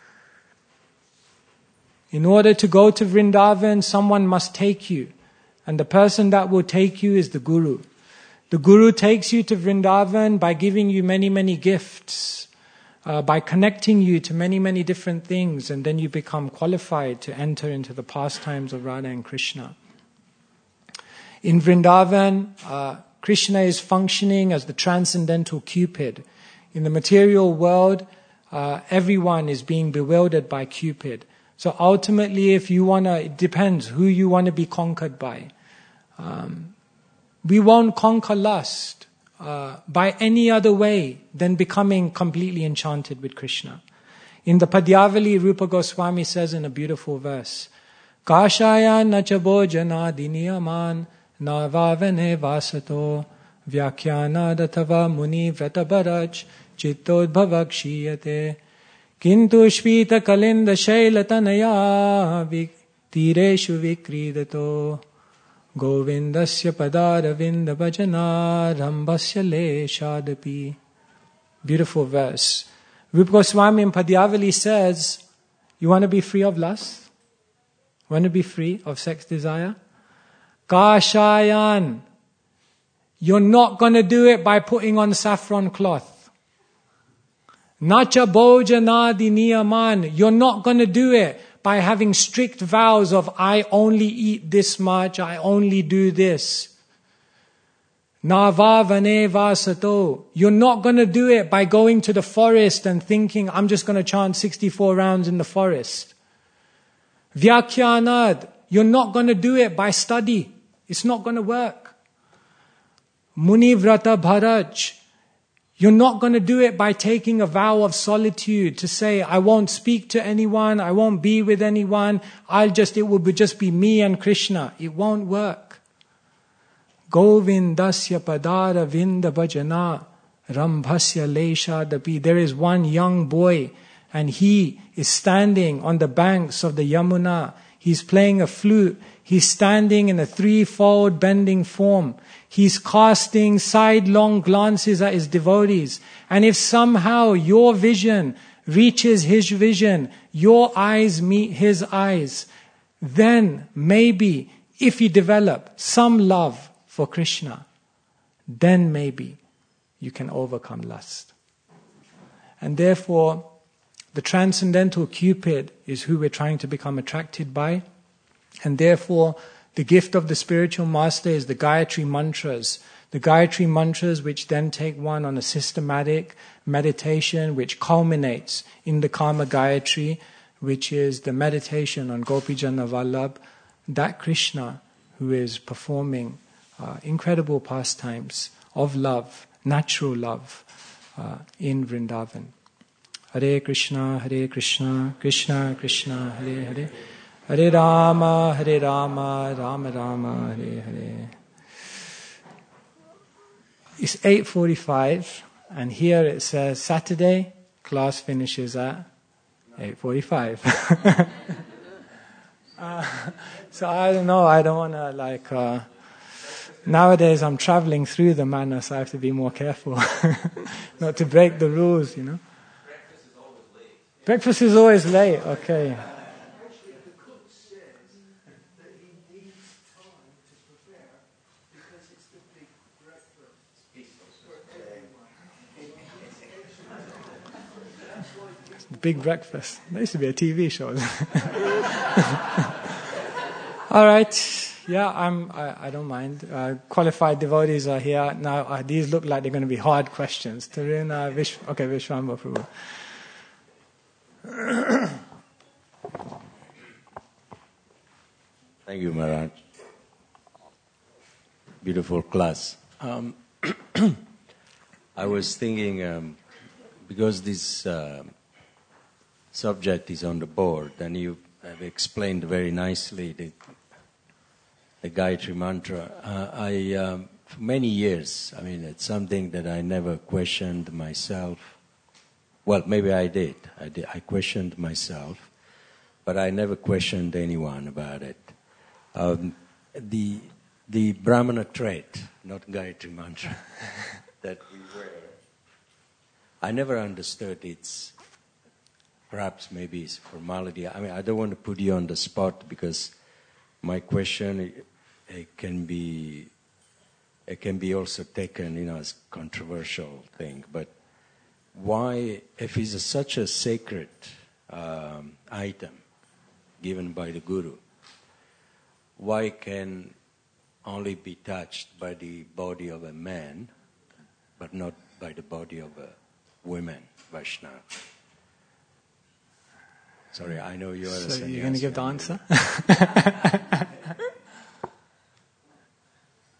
In order to go to Vrindavan, someone must take you. And the person that will take you is the Guru. The Guru takes you to Vrindavan by giving you many, many gifts, uh, by connecting you to many, many different things, and then you become qualified to enter into the pastimes of Radha and Krishna. In Vrindavan, uh, Krishna is functioning as the transcendental Cupid. In the material world, uh, everyone is being bewildered by Cupid. So ultimately, if you want to, it depends who you want to be conquered by. Um, we won't conquer lust uh, by any other way than becoming completely enchanted with Krishna. In the Padyavali, Rupa Goswami says in a beautiful verse, Kashaya nachabo jana diniyaman navavane vasato vyakyana datava muni vratabaraj chittodbhavak shiyate kintu shvita kalinda shailatanaya tireshu vikridato govindasya padaravinda bhajana rambasya leshadapi. Beautiful verse. Rupa Goswami in Padyavali says, you want to be free of lust? Want to be free of sex desire? Kashayan. You're not going to do it by putting on saffron cloth. Nacha bhojanadi niyaman. You're not going to do it by having strict vows of I only eat this much, I only do this. Navavane vasato. You're not going to do it by going to the forest and thinking, I'm just going to chant sixty-four rounds in the forest. Vyakyanad. You're not going to do it by study. It's not going to work. Munivrata bharaj. You're not going to do it by taking a vow of solitude to say, I won't speak to anyone, I won't be with anyone, I'll just, it will be just be me and Krishna. It won't work. Govindasya padara vinda bhajana rambhasya leshadapi. There is one young boy and he is standing on the banks of the Yamuna. He's playing a flute. He's standing in a threefold bending form. He's casting sidelong glances at his devotees. And if somehow your vision reaches his vision, your eyes meet his eyes, then maybe if you develop some love for Krishna, then maybe you can overcome lust. And therefore, the transcendental Cupid is who we're trying to become attracted by. And therefore, the gift of the spiritual master is the Gayatri mantras. The Gayatri mantras which then take one on a systematic meditation which culminates in the Kama Gayatri, which is the meditation on Gopijana Vallabh, that Krishna who is performing uh, incredible pastimes of love, natural love uh, in Vrindavan. Hare Krishna, Hare Krishna, Krishna Krishna, Hare Hare, Hare Rama, Hare Rama, Rama Rama, Hare Hare. It's eight forty-five, and here it says Saturday, class finishes at eight forty-five. uh, so I don't know, I don't want to like... Uh, nowadays I'm traveling through the manor, so I have to be more careful not to break the rules, you know. Breakfast is always late, okay. Actually, the cook says that he needs time to prepare because it's the big breakfast for everyone. Big breakfast. There used to be a T V show. All right. Yeah, I'm. I, I don't mind. Uh, qualified devotees are here now. Uh, these look like they're going to be hard questions. Taruna, Vish. Okay, Vishwamba Prabhu. Thank you, Maharaj. Beautiful class. Um, I was thinking, um, because this uh, subject is on the board, and you have explained very nicely the, the Gayatri Mantra, uh, I, um, for many years, I mean, it's something that I never questioned myself. Well, maybe I did. I did. I questioned myself, but I never questioned anyone about it. Um, the the Brahmana trait, not Gayatri Mantra, that we wear, I never understood its, perhaps maybe it's formality. I mean, I don't want to put you on the spot because my question, it, it can be, it can be also taken, you know, as controversial thing, but why, if it's a, such a sacred um, item given by the Guru, why can only be touched by the body of a man, but not by the body of a woman, Vaishnava? Sorry, I know you are so a sannyasi. You're going to give the answer?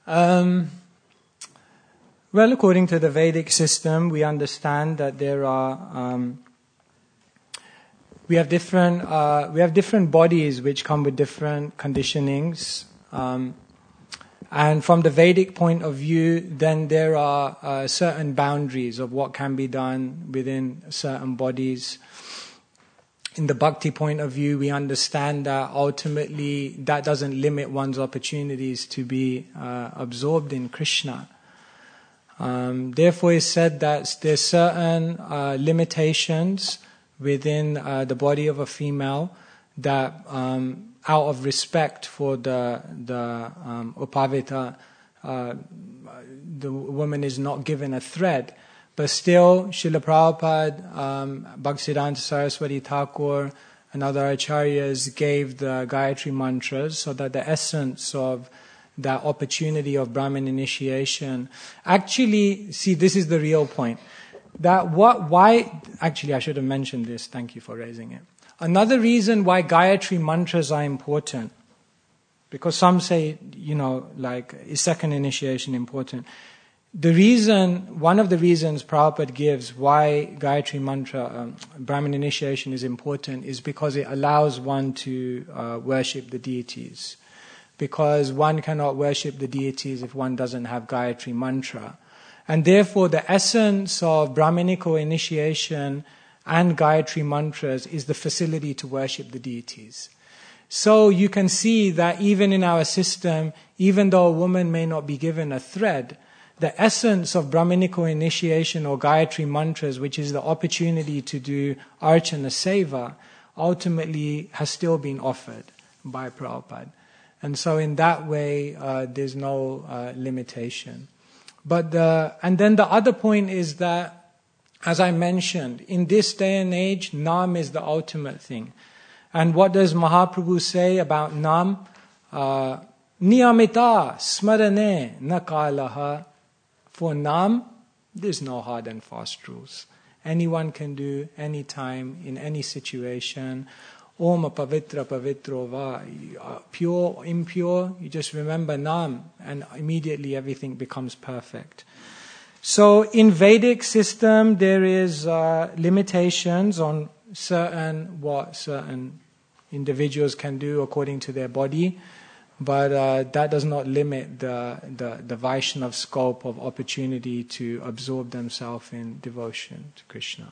Um, well, according to the Vedic system, we understand that there are um, we have different uh, we have different bodies which come with different conditionings. Um, and from the Vedic point of view, then there are uh, certain boundaries of what can be done within certain bodies. In the Bhakti point of view, we understand that ultimately that doesn't limit one's opportunities to be uh, absorbed in Krishna. Um, therefore, it's said that there's certain uh, limitations within uh, the body of a female that, um, out of respect for the the um, upavita, uh, the woman is not given a thread. But still, Srila Prabhupada, um, Bhaktisiddhanta Saraswati Thakur, and other acharyas gave the Gayatri mantras so that the essence of that opportunity of Brahmin initiation, actually, see, this is the real point. That what, why, actually I should have mentioned this, thank you for raising it. Another reason why Gayatri mantras are important, because some say, you know, like, is second initiation important? The reason, one of the reasons Prabhupada gives why Gayatri Mantra, um, Brahmin initiation is important is because it allows one to uh, worship the deities. Because one cannot worship the deities if one doesn't have Gayatri Mantra. And therefore the essence of Brahminical initiation and Gayatri Mantras is the facility to worship the deities. So you can see that even in our system, even though a woman may not be given a thread, the essence of Brahminical initiation or Gayatri mantras, which is the opportunity to do Archana Seva, ultimately has still been offered by Prabhupada. And so in that way, uh, there's no uh, limitation. But the, and then the other point is that, as I mentioned, in this day and age, Nam is the ultimate thing. And what does Mahaprabhu say about Nam? Uh, Niyamita smarane nakalaha. For Nam, there's no hard and fast rules. Anyone can do, any time, in any situation. Om pavitra pavitro va. Pure, impure, you just remember Nam and immediately everything becomes perfect. So in Vedic system, there is uh, limitations on certain what certain individuals can do according to their body. But uh, that does not limit the, the, the Vaishnava scope of opportunity to absorb themselves in devotion to Krishna.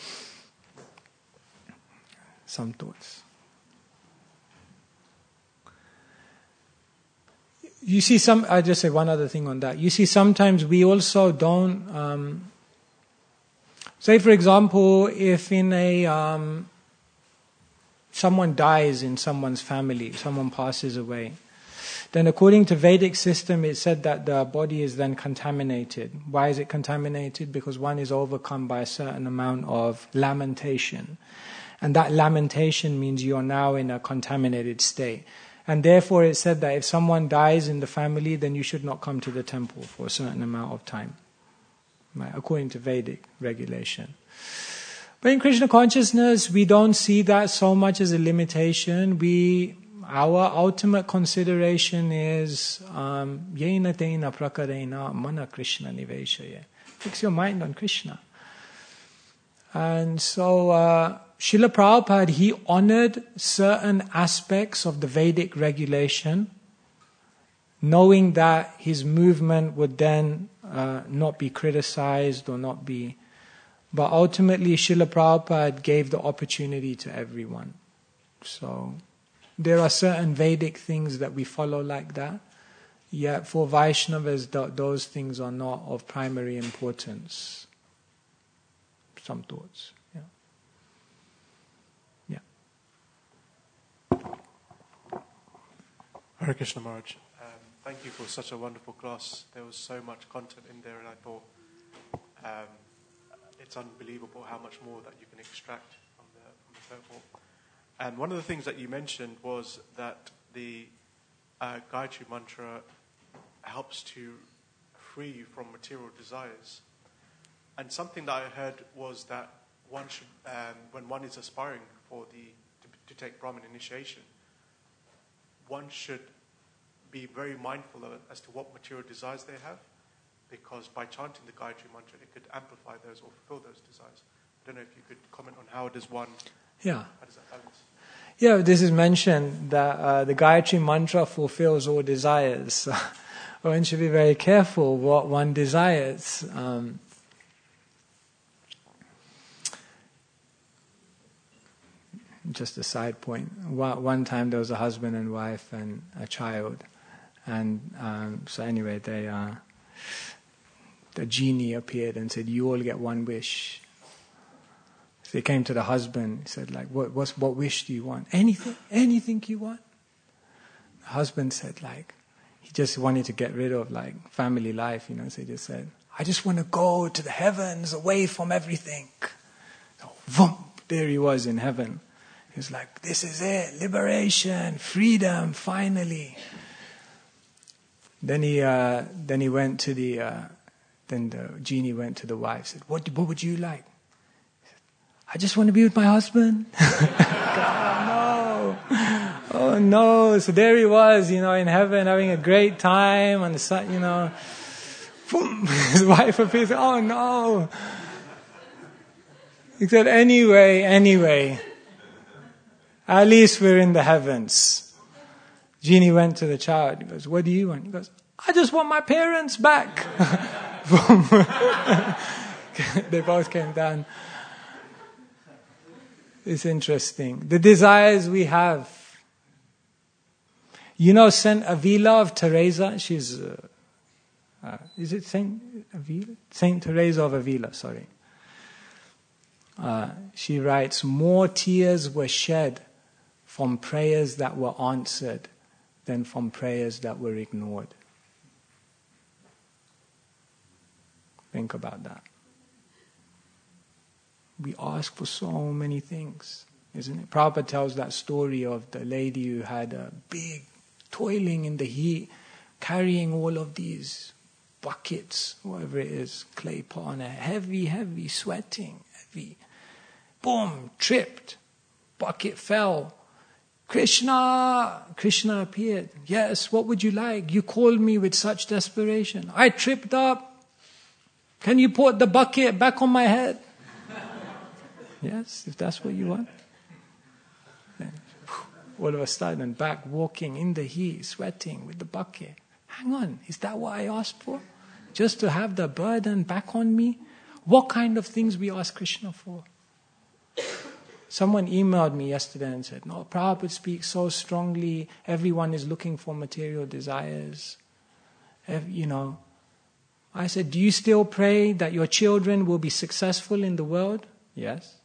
Some thoughts. You see some, I'll just say one other thing on that. You see sometimes we also don't, um, say for example, if in a, um, someone dies in someone's family, someone passes away, then according to Vedic system, it said that the body is then contaminated. Why is it contaminated? Because one is overcome by a certain amount of lamentation. And that lamentation means you are now in a contaminated state. And therefore it said that if someone dies in the family, then you should not come to the temple for a certain amount of time. Right? According to Vedic regulation. But in Krishna consciousness, we don't see that so much as a limitation. We... Our ultimate consideration is yena tena prakarena mana Krishna niveshaya. Fix your mind on Krishna. And so uh, Srila Prabhupada, he honored certain aspects of the Vedic regulation, knowing that his movement would then uh, not be criticized or not be... But ultimately Srila Prabhupada gave the opportunity to everyone. So... There are certain Vedic things that we follow like that. Yet for Vaishnavas, th- those things are not of primary importance. Some thoughts. Yeah. Yeah. Hare Krishna Maharaj. Um, thank you for such a wonderful class. There was so much content in there, and I thought um, it's unbelievable how much more that you can extract from the, from the purport. And one of the things that you mentioned was that the uh, Gayatri Mantra helps to free you from material desires. And something that I heard was that one should, um, when one is aspiring for the to, to take Brahmin initiation, one should be very mindful of, as to what material desires they have, because by chanting the Gayatri Mantra, it could amplify those or fulfill those desires. I don't know if you could comment on how does one, Yeah. how does that balance? Yeah, this is mentioned that uh, the Gayatri Mantra fulfills all desires. One should be very careful what one desires. Um, just a side point. One, one time there was a husband and wife and a child. And um, so anyway, they, uh, the genie appeared and said, you all get one wish. So he came to the husband. He said, like, what, what's, what wish do you want? Anything, anything you want. The husband said, like, he just wanted to get rid of, like, family life, you know. So he just said, I just want to go to the heavens, away from everything. So, boom, there he was in heaven. He was like, this is it, liberation, freedom, finally. Then he, uh, then he went to the, uh, then the genie went to the wife. Said, what, what would you like? I just want to be with my husband. Oh, no. Oh, no. So there he was, you know, in heaven, having a great time on the sun, you know. Boom. His wife appears. Oh, no. He said, anyway, anyway, at least we're in the heavens. Genie went to the child. He goes, what do you want? He goes, I just want my parents back. They both came down. It's interesting. The desires we have. You know Saint Avila of Teresa? She's, uh, uh, is it Saint Avila? Saint Teresa of Avila, sorry. Uh, she writes, more tears were shed from prayers that were answered than from prayers that were ignored. Think about that. We ask for so many things, isn't it? Prabhupada tells that story of the lady who had a big, toiling in the heat, carrying all of these buckets, whatever it is, clay pot on her, heavy, heavy, sweating, heavy. Boom, tripped, bucket fell. Krishna, Krishna appeared. Yes, what would you like? You called me with such desperation. I tripped up. Can you put the bucket back on my head? Yes, if that's what you want. Then, all of a sudden, back walking in the heat, sweating with the bucket. Hang on, is that what I asked for? Just to have the burden back on me? What kind of things we ask Krishna for? Someone emailed me yesterday and said, no, Prabhupada speaks so strongly, everyone is looking for material desires. You know, I said, do you still pray that your children will be successful in the world? Yes.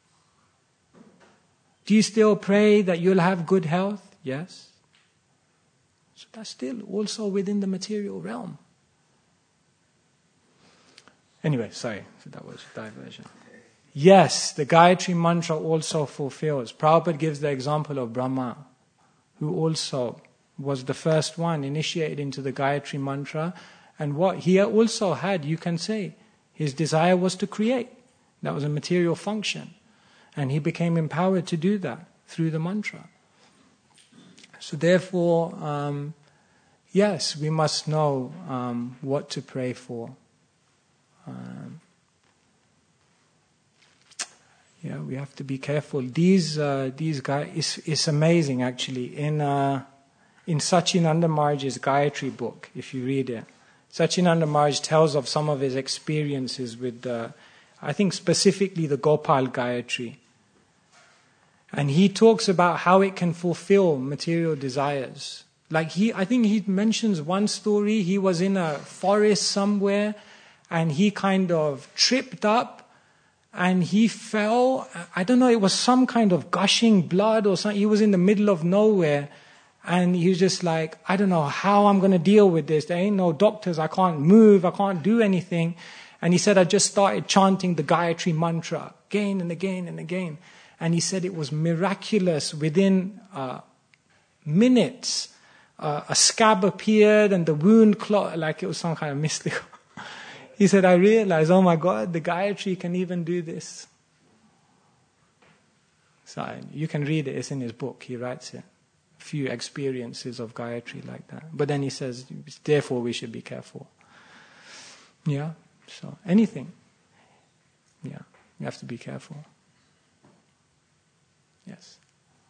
Do you still pray that you'll have good health? Yes. So that's still also within the material realm. Anyway, sorry, so that was diversion. Yes, the Gayatri Mantra also fulfills. Prabhupada gives the example of Brahma, who also was the first one initiated into the Gayatri Mantra. And what he also had, you can say, his desire was to create. That was a material function. And he became empowered to do that through the mantra. So therefore, um, yes, we must know um, what to pray for. Um, yeah, we have to be careful. These uh, these guys, it's, it's amazing actually. In uh, in Sachinanda Maharaj's Gayatri book, if you read it, Sachinanda Maharaj tells of some of his experiences with the, I think specifically the Gopal Gayatri. And he talks about how it can fulfill material desires. Like he, I think he mentions one story. He was in a forest somewhere and he kind of tripped up and he fell. I don't know, it was some kind of gushing blood or something. He was in the middle of nowhere and he was just like, I don't know how I'm going to deal with this. There ain't no doctors. I can't move. I can't do anything. And he said, I just started chanting the Gayatri Mantra again and again and again. And he said it was miraculous. Within uh, minutes, uh, a scab appeared and the wound clotted like it was some kind of mystical. He said, I realized, oh my God, the Gayatri can even do this. So you can read it. It's in his book. He writes it. few experiences of Gayatri like that. But then he says, therefore we should be careful. Yeah, so anything. Yeah, you have to be careful. Yes.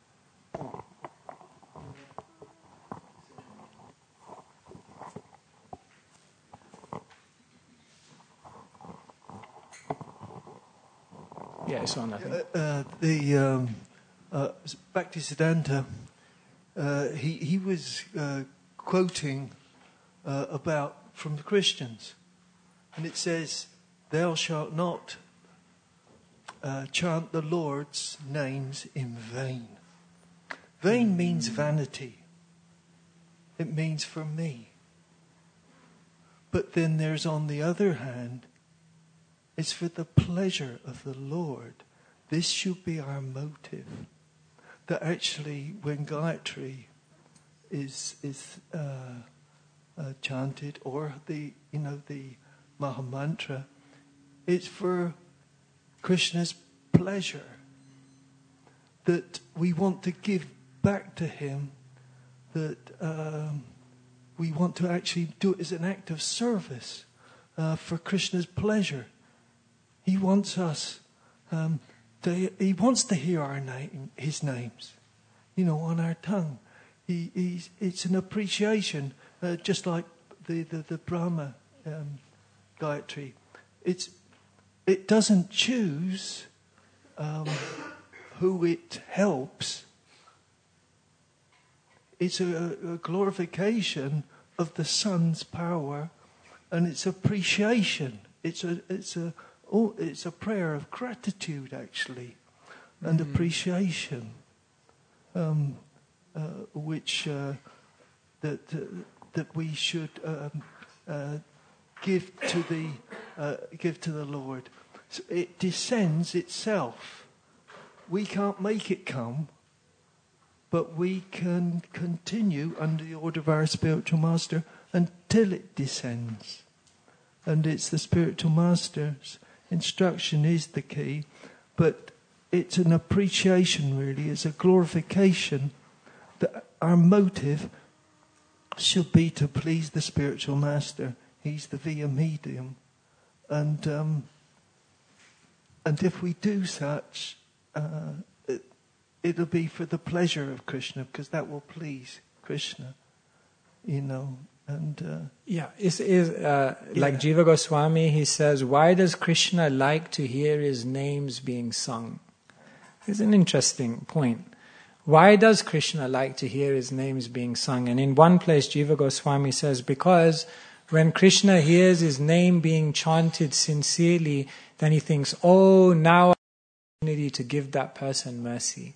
Yeah, it's on, I think. Uh, uh, the um, uh, Bhaktisiddhanta, uh, he he was uh, quoting uh, about from the Christians, and it says, "Thou shalt not uh, chant the Lord's names in vain." Vain means vanity. It means for me. But then there's, on the other hand, it's for the pleasure of the Lord. This should be our motive. That actually, when Gayatri is is uh, uh, chanted, or the you know the Mahamantra, it's for Krishna's pleasure. That we want to give back to him. That um, we want to actually do it as an act of service uh, for Krishna's pleasure. He wants us, um, to, he wants to hear our name, his names, you know, on our tongue. He, he's, it's an appreciation, uh, just like the, the, the Brahma um, Gayatri. It's, it doesn't choose um, who it helps. It's a, a glorification of the Son's power, and it's appreciation. It's a, it's a, Oh, it's a prayer of gratitude, actually, and mm-hmm. appreciation, um, uh, which uh, that uh, that we should um, uh, give to the uh, give to the Lord. So it descends itself. We can't make it come, but we can continue under the order of our spiritual master until it descends, and it's the spiritual master's instruction is the key, but it's an appreciation, really. It's a glorification that our motive should be to please the spiritual master. He's the via medium, and um, and if we do such, uh, it, it'll be for the pleasure of Krishna, because that will please Krishna, you know. And uh, yeah, it's, it's, uh, yeah, like Jiva Goswami, he says, why does Krishna like to hear his names being sung? It's an interesting point. Why does Krishna like to hear his names being sung? And in one place, Jiva Goswami says, because when Krishna hears his name being chanted sincerely, then he thinks, oh, now I have the opportunity to give that person mercy.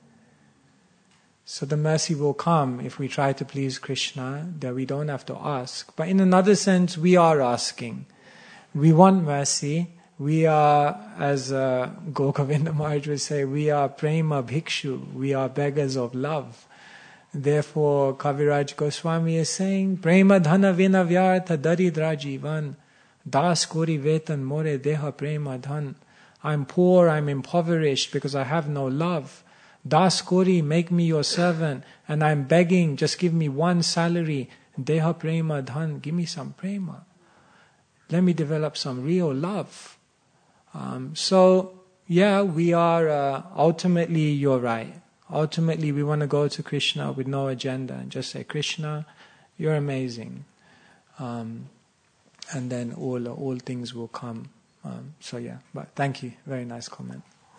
So the mercy will come if we try to please Krishna, that we don't have to ask. But in another sense, we are asking. We want mercy. We are, as uh, Gokavinda Maharaj would say, we are prema bhikshu. We are beggars of love. Therefore, Kaviraj Goswami is saying, prema dhana vina vyartha daridra jivan das kori vetan more deha prema dhan. I'm poor, I'm impoverished because I have no love. Das Kori, make me your servant, and I'm begging, just give me one salary. Deha prema dhan, give me some prema. Let me develop some real love. Um, so, yeah, we are, uh, ultimately, you're right. Ultimately, we want to go to Krishna with no agenda and just say, Krishna, you're amazing. Um, and then all, all things will come. Um, so, yeah, but thank you. Very nice comment.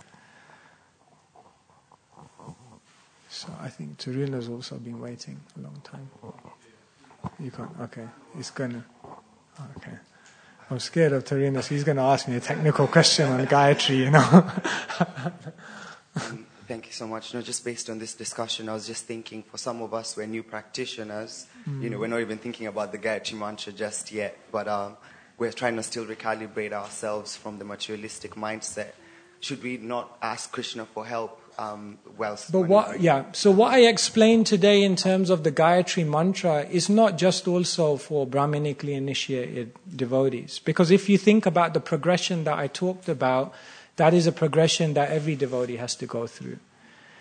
So I think Taruna's also been waiting a long time. You can't, okay. He's gonna, okay. I'm scared of Taruna, so he's gonna ask me a technical question on Gayatri, you know. um, thank you so much. No, just based on this discussion, I was just thinking, for some of us, we're new practitioners. Mm. You know, we're not even thinking about the Gayatri mantra just yet, but um, we're trying to still recalibrate ourselves from the materialistic mindset. Should we not ask Krishna for help? Um, whilst but what, yeah, so what I explained today in terms of the Gayatri mantra is not just also for Brahmanically initiated devotees. Because if you think about the progression that I talked about, that is a progression that every devotee has to go through.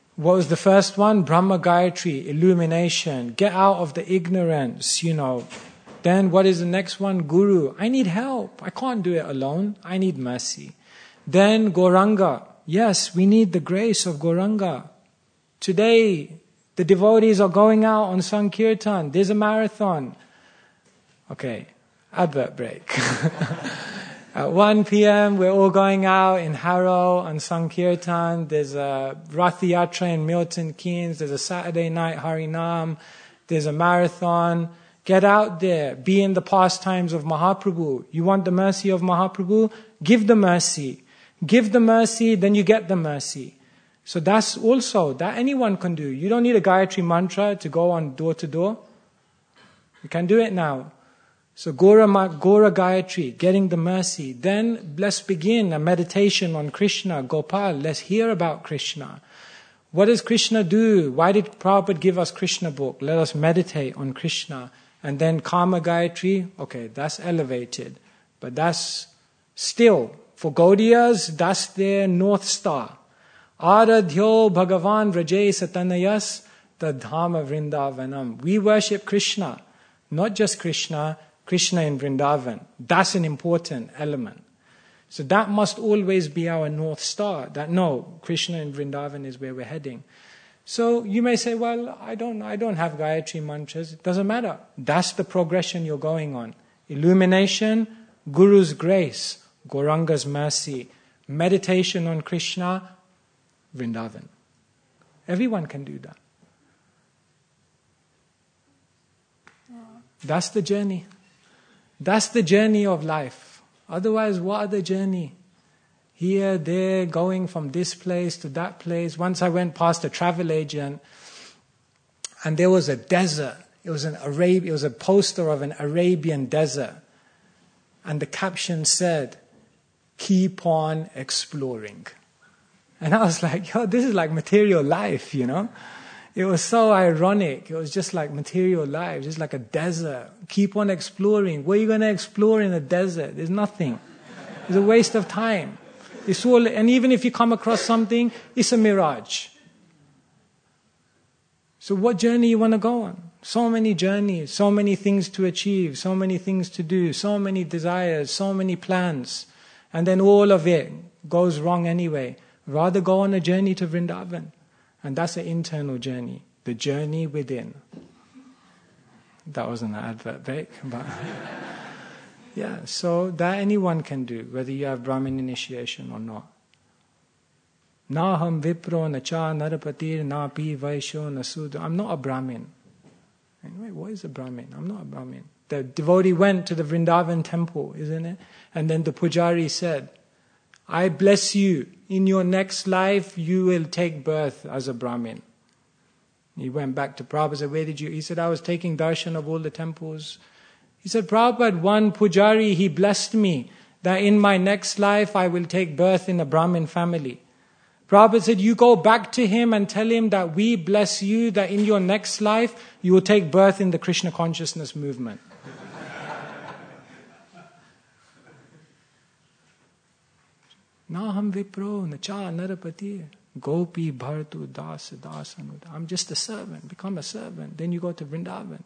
What was the first one? Brahma Gayatri, illumination. Get out of the ignorance, you know. Then what is the next one? Guru. I need help. I can't do it alone. I need mercy. Then Gauranga. Yes, we need the grace of Gauranga. Today, the devotees are going out on Sankirtan. There's a marathon. Okay, advert break. At one p.m., we're all going out in Harrow on Sankirtan. There's a Rath Yatra in Milton Keynes. There's a Saturday night Harinam. There's a marathon. Get out there. Be in the pastimes of Mahaprabhu. You want the mercy of Mahaprabhu? Give the mercy. Give the mercy, then you get the mercy. So that's also, that anyone can do. You don't need a Gayatri mantra to go on door to door. You can do it now. So Gora, Gora Gayatri, getting the mercy. Then let's begin a meditation on Krishna, Gopal. Let's hear about Krishna. What does Krishna do? Why did Prabhupada give us Krishna book? Let us meditate on Krishna. And then Kama Gayatri, okay, that's elevated. But that's still, for Gaudiyas, that's their North Star. Aradhyo Bhagavan Vrajay Satanayas Tadhama Vrindavanam. We worship Krishna, not just Krishna, Krishna in Vrindavan. That's an important element. So that must always be our North Star, that no, Krishna in Vrindavan is where we're heading. So you may say, well, I don't, I don't have Gayatri mantras. It doesn't matter. That's the progression you're going on. Illumination, Guru's grace, Gauranga's mercy, meditation on Krishna, Vrindavan. Everyone can do that. That's the journey. That's the journey of life. Otherwise, what other journey? Here, there, going from this place to that place. Once I went past a travel agent, and there was a desert. It was an Arab, it was a poster of an Arabian desert. And the caption said, keep on exploring. And I was like, yo, this is like material life, you know. It was so ironic. It was just like material life, just like a desert. Keep on exploring. What are you going to explore in a desert? There's nothing. It's a waste of time. It's all, and even if you come across something, it's a mirage. So what journey you want to go on? So many journeys, so many things to achieve, so many things to do, so many desires, so many plans. And then all of it goes wrong anyway. Rather go on a journey to Vrindavan. And that's an internal journey, the journey within. That wasn't an advert break, but yeah, so that anyone can do, whether you have Brahmin initiation or not. Na ham vipro na cha narapatir na pi vaisho na sudra. I'm not a Brahmin. Anyway, what is a Brahmin? I'm not a Brahmin. The devotee went to the Vrindavan temple, isn't it? And then the pujari said, I bless you. In your next life, you will take birth as a Brahmin. He went back to Prabhupada and said, where did you? He said, I was taking darshan of all the temples. He said, Prabhupada, one pujari, he blessed me that in my next life, I will take birth in a Brahmin family. Prabhupada said, you go back to him and tell him that we bless you, that in your next life, you will take birth in the Krishna consciousness movement. Naham vipro nacha narapati gopi bhartu das das anuda. I'm just a servant. Become a servant. Then you go to Vrindavan.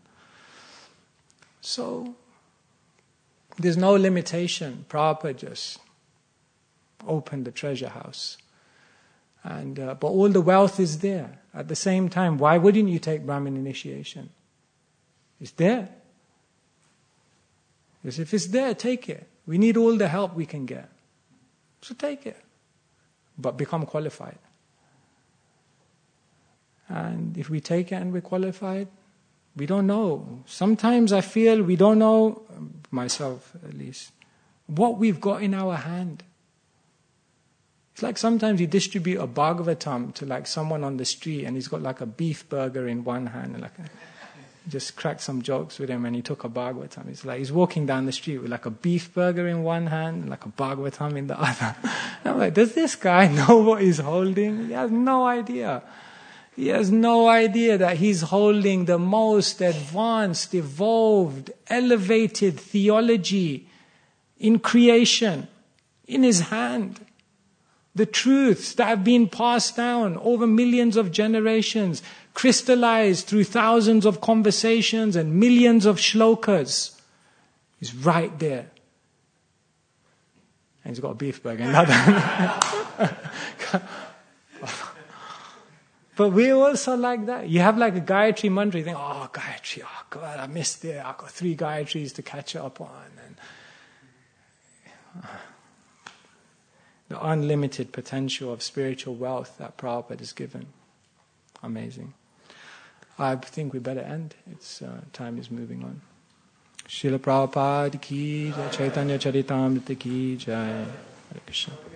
So, there's no limitation. Prabhupada just opened the treasure house. And uh, but all the wealth is there. At the same time, why wouldn't you take Brahmin initiation? It's there. Because if it's there, take it. We need all the help we can get. So take it. But become qualified. And if we take it and we're qualified, we don't know. Sometimes I feel we don't know, myself at least, what we've got in our hand. It's like sometimes you distribute a Bhagavatam to like someone on the street and he's got like a beef burger in one hand and like a, just cracked some jokes with him and he took a Bhagavatam. It's like he's walking down the street with like a beef burger in one hand and like a Bhagavatam in the other. And I'm like, does this guy know what he's holding? He has no idea. He has no idea that he's holding the most advanced, evolved, elevated theology in creation in his hand. The truths that have been passed down over millions of generations, crystallized through thousands of conversations and millions of shlokas, is right there. And he's got a beef burger. But we're also like that. You have like a Gayatri mantra, you think, oh, Gayatri, oh God, I missed it. I've got three Gayatris to catch up on. And uh, the unlimited potential of spiritual wealth that Prabhupada is given. Amazing. I think we better end. It's uh, time is moving on. Srila Prabhupada ki jai, Chaitanya Charitamrita ki jai. Hare Krishna.